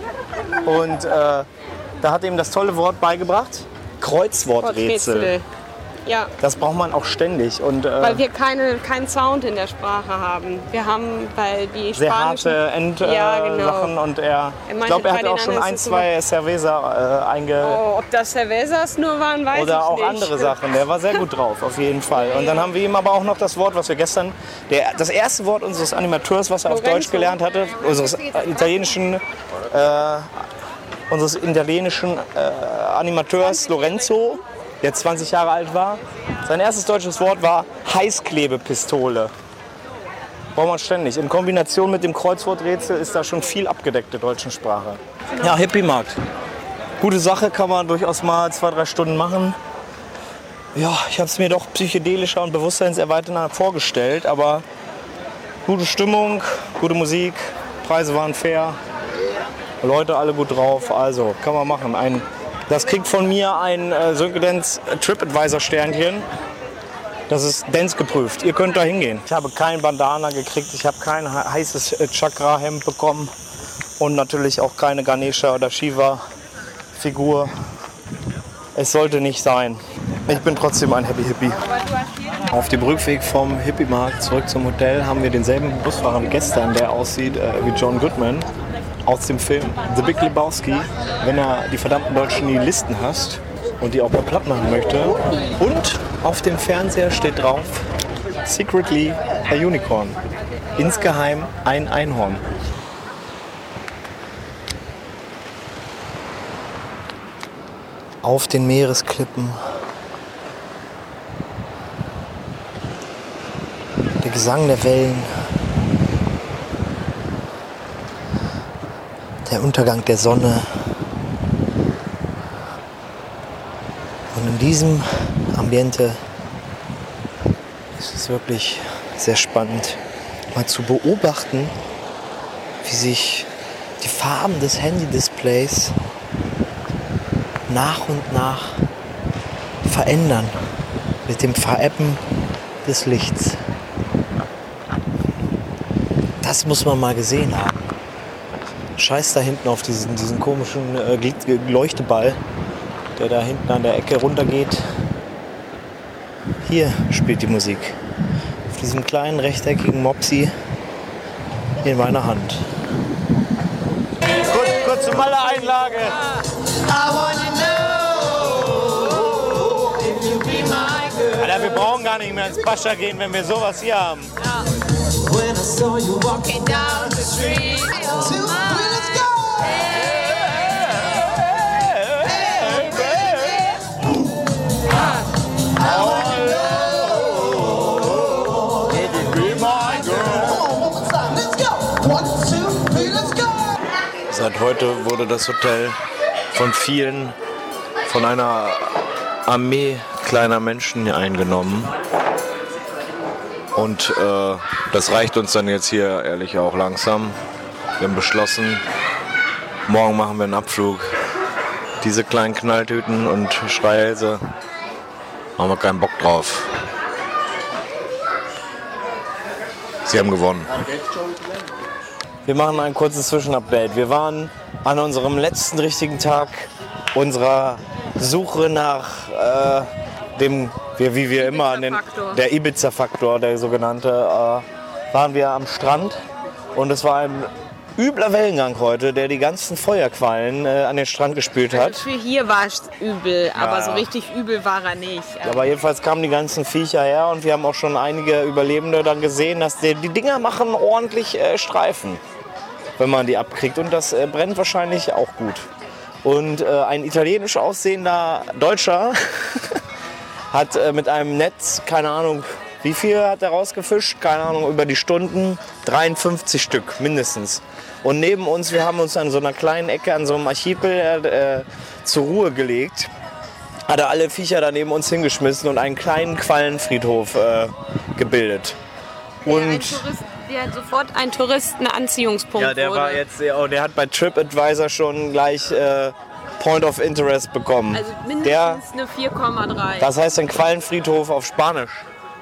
Und äh, da hat er ihm das tolle Wort beigebracht: Kreuzworträtsel. Worträtsel. Ja. Das braucht man auch ständig. Und, äh, weil wir keine, keinen Sound in der Sprache haben. Wir haben, weil die sehr spanischen... harte Endsachen. Äh, ja, genau. Und er, Er ich glaube, er hat auch schon ein, zwei Cerveza äh, einge... Oh, ob das Cervezas nur waren, weiß Oder ich auch nicht. andere Sachen. Der war sehr gut drauf, auf jeden Fall. Und dann haben wir ihm aber auch noch das Wort, was wir gestern... Der, das erste Wort unseres Animateurs, was er auf Lorenzo. Deutsch gelernt hatte, unseres äh, italienischen... Äh, unseres italienischen äh, Animateurs Lorenzo, der zwanzig Jahre alt war. Sein erstes deutsches Wort war Heißklebepistole. Braucht man ständig. In Kombination mit dem Kreuzworträtsel ist da schon viel abgedeckt der deutschen Sprache. Ja, Hippie-Markt. Gute Sache, kann man durchaus mal zwei, drei Stunden machen. Ja, ich habe es mir doch psychedelischer und bewusstseinserweiternder vorgestellt, aber gute Stimmung, gute Musik, Preise waren fair, Leute alle gut drauf, also kann man machen. Ein, das kriegt von mir ein äh, Sönke Dance TripAdvisor Sternchen. Das ist Dance geprüft. Ihr könnt da hingehen. Ich habe kein Bandana gekriegt, ich habe kein heißes Chakra-Hemd bekommen und natürlich auch keine Ganesha oder Shiva-Figur. Es sollte nicht sein. Ich bin trotzdem ein Happy Hippie. Auf dem Rückweg vom Hippie-Markt zurück zum Hotel haben wir denselben Busfahrer wie gestern, der aussieht äh, wie John Goodman aus dem Film The Big Lebowski, wenn er die verdammten deutschen Nihilisten hasst und die auch mal platt machen möchte. Und auf dem Fernseher steht drauf: Secretly a Unicorn. Insgeheim ein Einhorn. auf den Meeresklippen. Der Gesang der Wellen. Der Untergang der Sonne. Und in diesem Ambiente ist es wirklich sehr spannend, mal zu beobachten, wie sich die Farben des Handy-Displays nach und nach verändern mit dem Verebben des Lichts. Das muss man mal gesehen haben. Scheiß da hinten auf diesen, diesen komischen äh, Leuchteball, der da hinten an der Ecke runtergeht. Hier spielt die Musik. Auf diesem kleinen rechteckigen Mopsi in meiner Hand. Kurz, kurze Malle-Einlage. Alter, wir brauchen gar nicht mehr ins Pascha gehen, wenn wir sowas hier haben. Ja. Seit heute wurde das Hotel von vielen, von einer Armee kleiner Menschen eingenommen. Und äh, das reicht uns dann jetzt hier ehrlich auch langsam. Wir haben beschlossen, morgen machen wir einen Abflug. Diese kleinen Knalltüten und Schreihälse haben wir keinen Bock drauf. Sie haben gewonnen. Wir machen ein kurzes Zwischenupdate. Wir waren an unserem letzten richtigen Tag unserer Suche nach äh, dem, wie, wie wir immer nennen, der Ibiza-Faktor, der sogenannte, äh, waren wir am Strand. Und es war ein übler Wellengang heute, der die ganzen Feuerquallen äh, an den Strand gespült hat. Also für hier war es übel, aber ja. So richtig übel war er nicht. Also aber jedenfalls kamen die ganzen Viecher her und wir haben auch schon einige Überlebende dann gesehen, dass die, die Dinger machen ordentlich äh, Streifen, wenn man die abkriegt. Und das äh, brennt wahrscheinlich auch gut. Und äh, ein italienisch aussehender Deutscher hat äh, mit einem Netz, keine Ahnung, wie viel hat er rausgefischt? Keine Ahnung, über die Stunden. dreiundfünfzig Stück mindestens. Und neben uns, wir haben uns an so einer kleinen Ecke, an so einem Archipel äh, zur Ruhe gelegt. Hat er alle Viecher da neben uns hingeschmissen und einen kleinen Quallenfriedhof äh, gebildet. Und ein Tourist, der sofort ein Touristenanziehungspunkt ja, der wurde. war jetzt, oh, der hat bei TripAdvisor schon gleich äh, Point of Interest bekommen. Also mindestens der, eine vier Komma drei. Das heißt ein Quallenfriedhof auf Spanisch.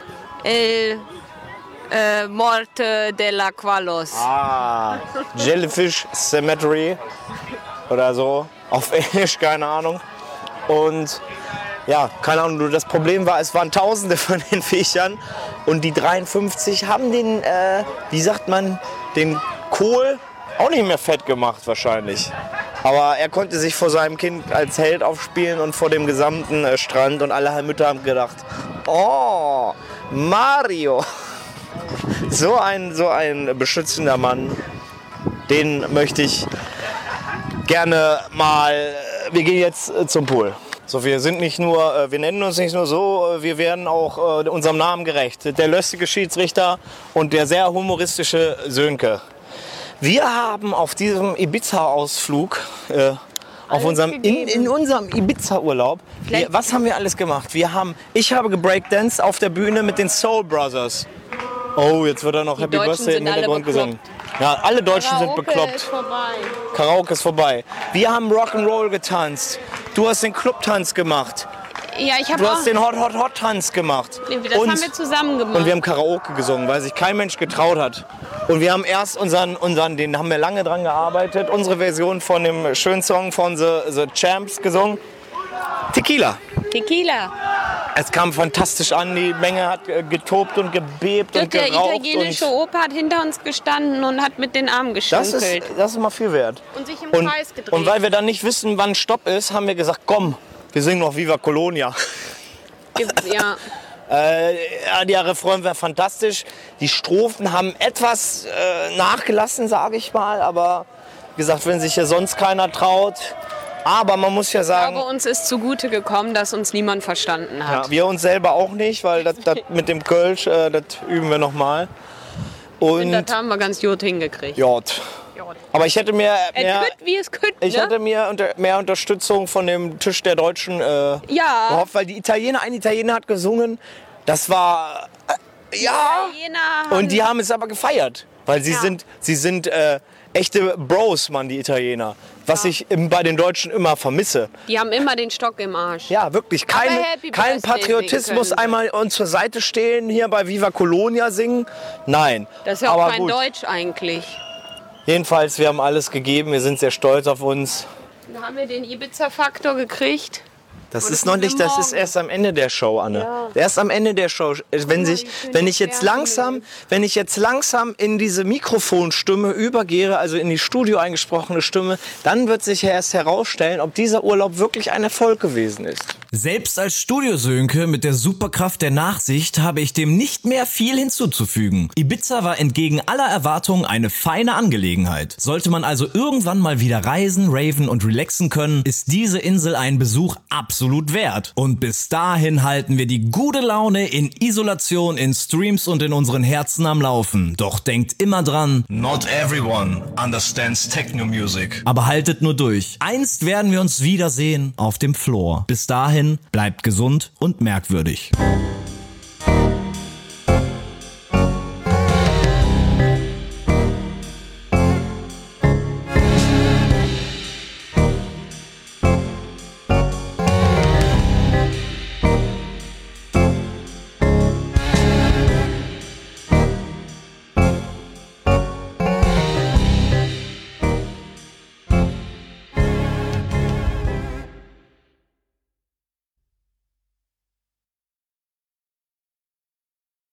El äh, Morte de la Qualos. Ah, Jellyfish Cemetery oder so, auf Englisch, keine Ahnung. Und ja, keine Ahnung, das Problem war, es waren Tausende von den Viechern und die dreiundfünfzig haben den, äh, wie sagt man, den Kohl auch nicht mehr fett gemacht wahrscheinlich. Aber er konnte sich vor seinem Kind als Held aufspielen und vor dem gesamten äh, Strand und alle Mütter haben gedacht, oh, Mario. So ein, so ein beschützender Mann, den möchte ich gerne mal, wir gehen jetzt äh, zum Pool. So, wir sind nicht nur, äh, wir nennen uns nicht nur so, äh, wir werden auch äh, unserem Namen gerecht. Der lustige Schiedsrichter und der sehr humoristische Sönke. Wir haben auf diesem Ibiza-Ausflug, äh, auf unserem, in, in unserem Ibiza-Urlaub, wir, was haben wir alles gemacht? Wir haben, ich habe gebreakdanced auf der Bühne mit den Soul Brothers. Oh, jetzt wird da noch Die Happy Deutschen Birthday im sind alle Hintergrund gesungen. bekloppt. Ja, alle Deutschen sind bekloppt. Ist vorbei. Karaoke ist vorbei. Wir haben Rock'n'Roll getanzt. Du hast den Clubtanz gemacht. Ja, ich habe Du auch. hast den Hot Hot Hot Tanz gemacht. Nee, das und, haben wir zusammen gemacht. Und wir haben Karaoke gesungen, weil sich kein Mensch getraut hat. Und wir haben erst unseren, unseren, den haben wir lange dran gearbeitet, unsere Version von dem schönen Song von The, The Champs gesungen. Tequila. Tequila. Es kam fantastisch an, die Menge hat äh, getobt und gebebt Und und der geraucht. italienische und Opa hat hinter uns gestanden und hat mit den Armen das, geschunkelt. ist, das ist mal viel wert. Und sich im Und, Kreis gedreht. und weil wir dann nicht wissen, wann Stopp ist, haben wir gesagt, komm, wir singen noch Viva Colonia. Ja. Äh, ja, der Refrain war fantastisch. Die Strophen haben etwas äh, nachgelassen, sage ich mal. Aber wie gesagt, wenn sich hier sonst keiner traut, Aber man muss ja Ich sagen, glaube, uns ist zugute gekommen, dass uns niemand verstanden hat. ja, wir uns selber auch nicht, weil das, das mit dem Kölsch, äh, das üben wir nochmal. Und Das haben wir ganz gut hingekriegt. ja, aber ich hätte mir Es mehr, wird, wie es könnte, ich ne? hätte mir unter, mehr Unterstützung von dem Tisch der Deutschen äh, Ja. gehofft, weil die Italiener, ein Italiener hat gesungen, das war, äh, ja, Italiener haben- und die haben es aber gefeiert, weil sie Ja. sind, sie sind äh, echte Bros, Mann, die Italiener, was ich im, bei den Deutschen immer vermisse. Die haben immer den Stock im Arsch. Ja, wirklich, keine, Happy kein Birthday Patriotismus, singen können. einmal uns zur Seite stehen, hier bei Viva Colonia singen, nein. Das ist ja auch aber kein gut. Deutsch eigentlich. Jedenfalls, wir haben alles gegeben, wir sind sehr stolz auf uns. Dann haben wir den Ibiza-Faktor gekriegt. Das Oder ist noch kommt nicht, der das ist morgen? erst am Ende der Show, Anne. Ja. Erst am Ende der Show. Wenn, sich, wie schön wenn die ich jetzt Sterne langsam, wenn ich jetzt langsam in diese Mikrofonstimme übergehe, also in die Studio eingesprochene Stimme, dann wird sich erst herausstellen, ob dieser Urlaub wirklich ein Erfolg gewesen ist. Selbst als Studiosönke mit der Superkraft der Nachsicht habe ich dem nicht mehr viel hinzuzufügen. Ibiza war entgegen aller Erwartungen eine feine Angelegenheit. Sollte man also irgendwann mal wieder reisen, raven und relaxen können, ist diese Insel einen Besuch absolut wert. Und bis dahin halten wir die gute Laune in Isolation, in Streams und in unseren Herzen am Laufen. Doch denkt immer dran, Not everyone understands techno music. aber haltet nur durch. Einst werden wir uns wiedersehen auf dem Floor. Bis dahin, bleibt gesund und merkwürdig.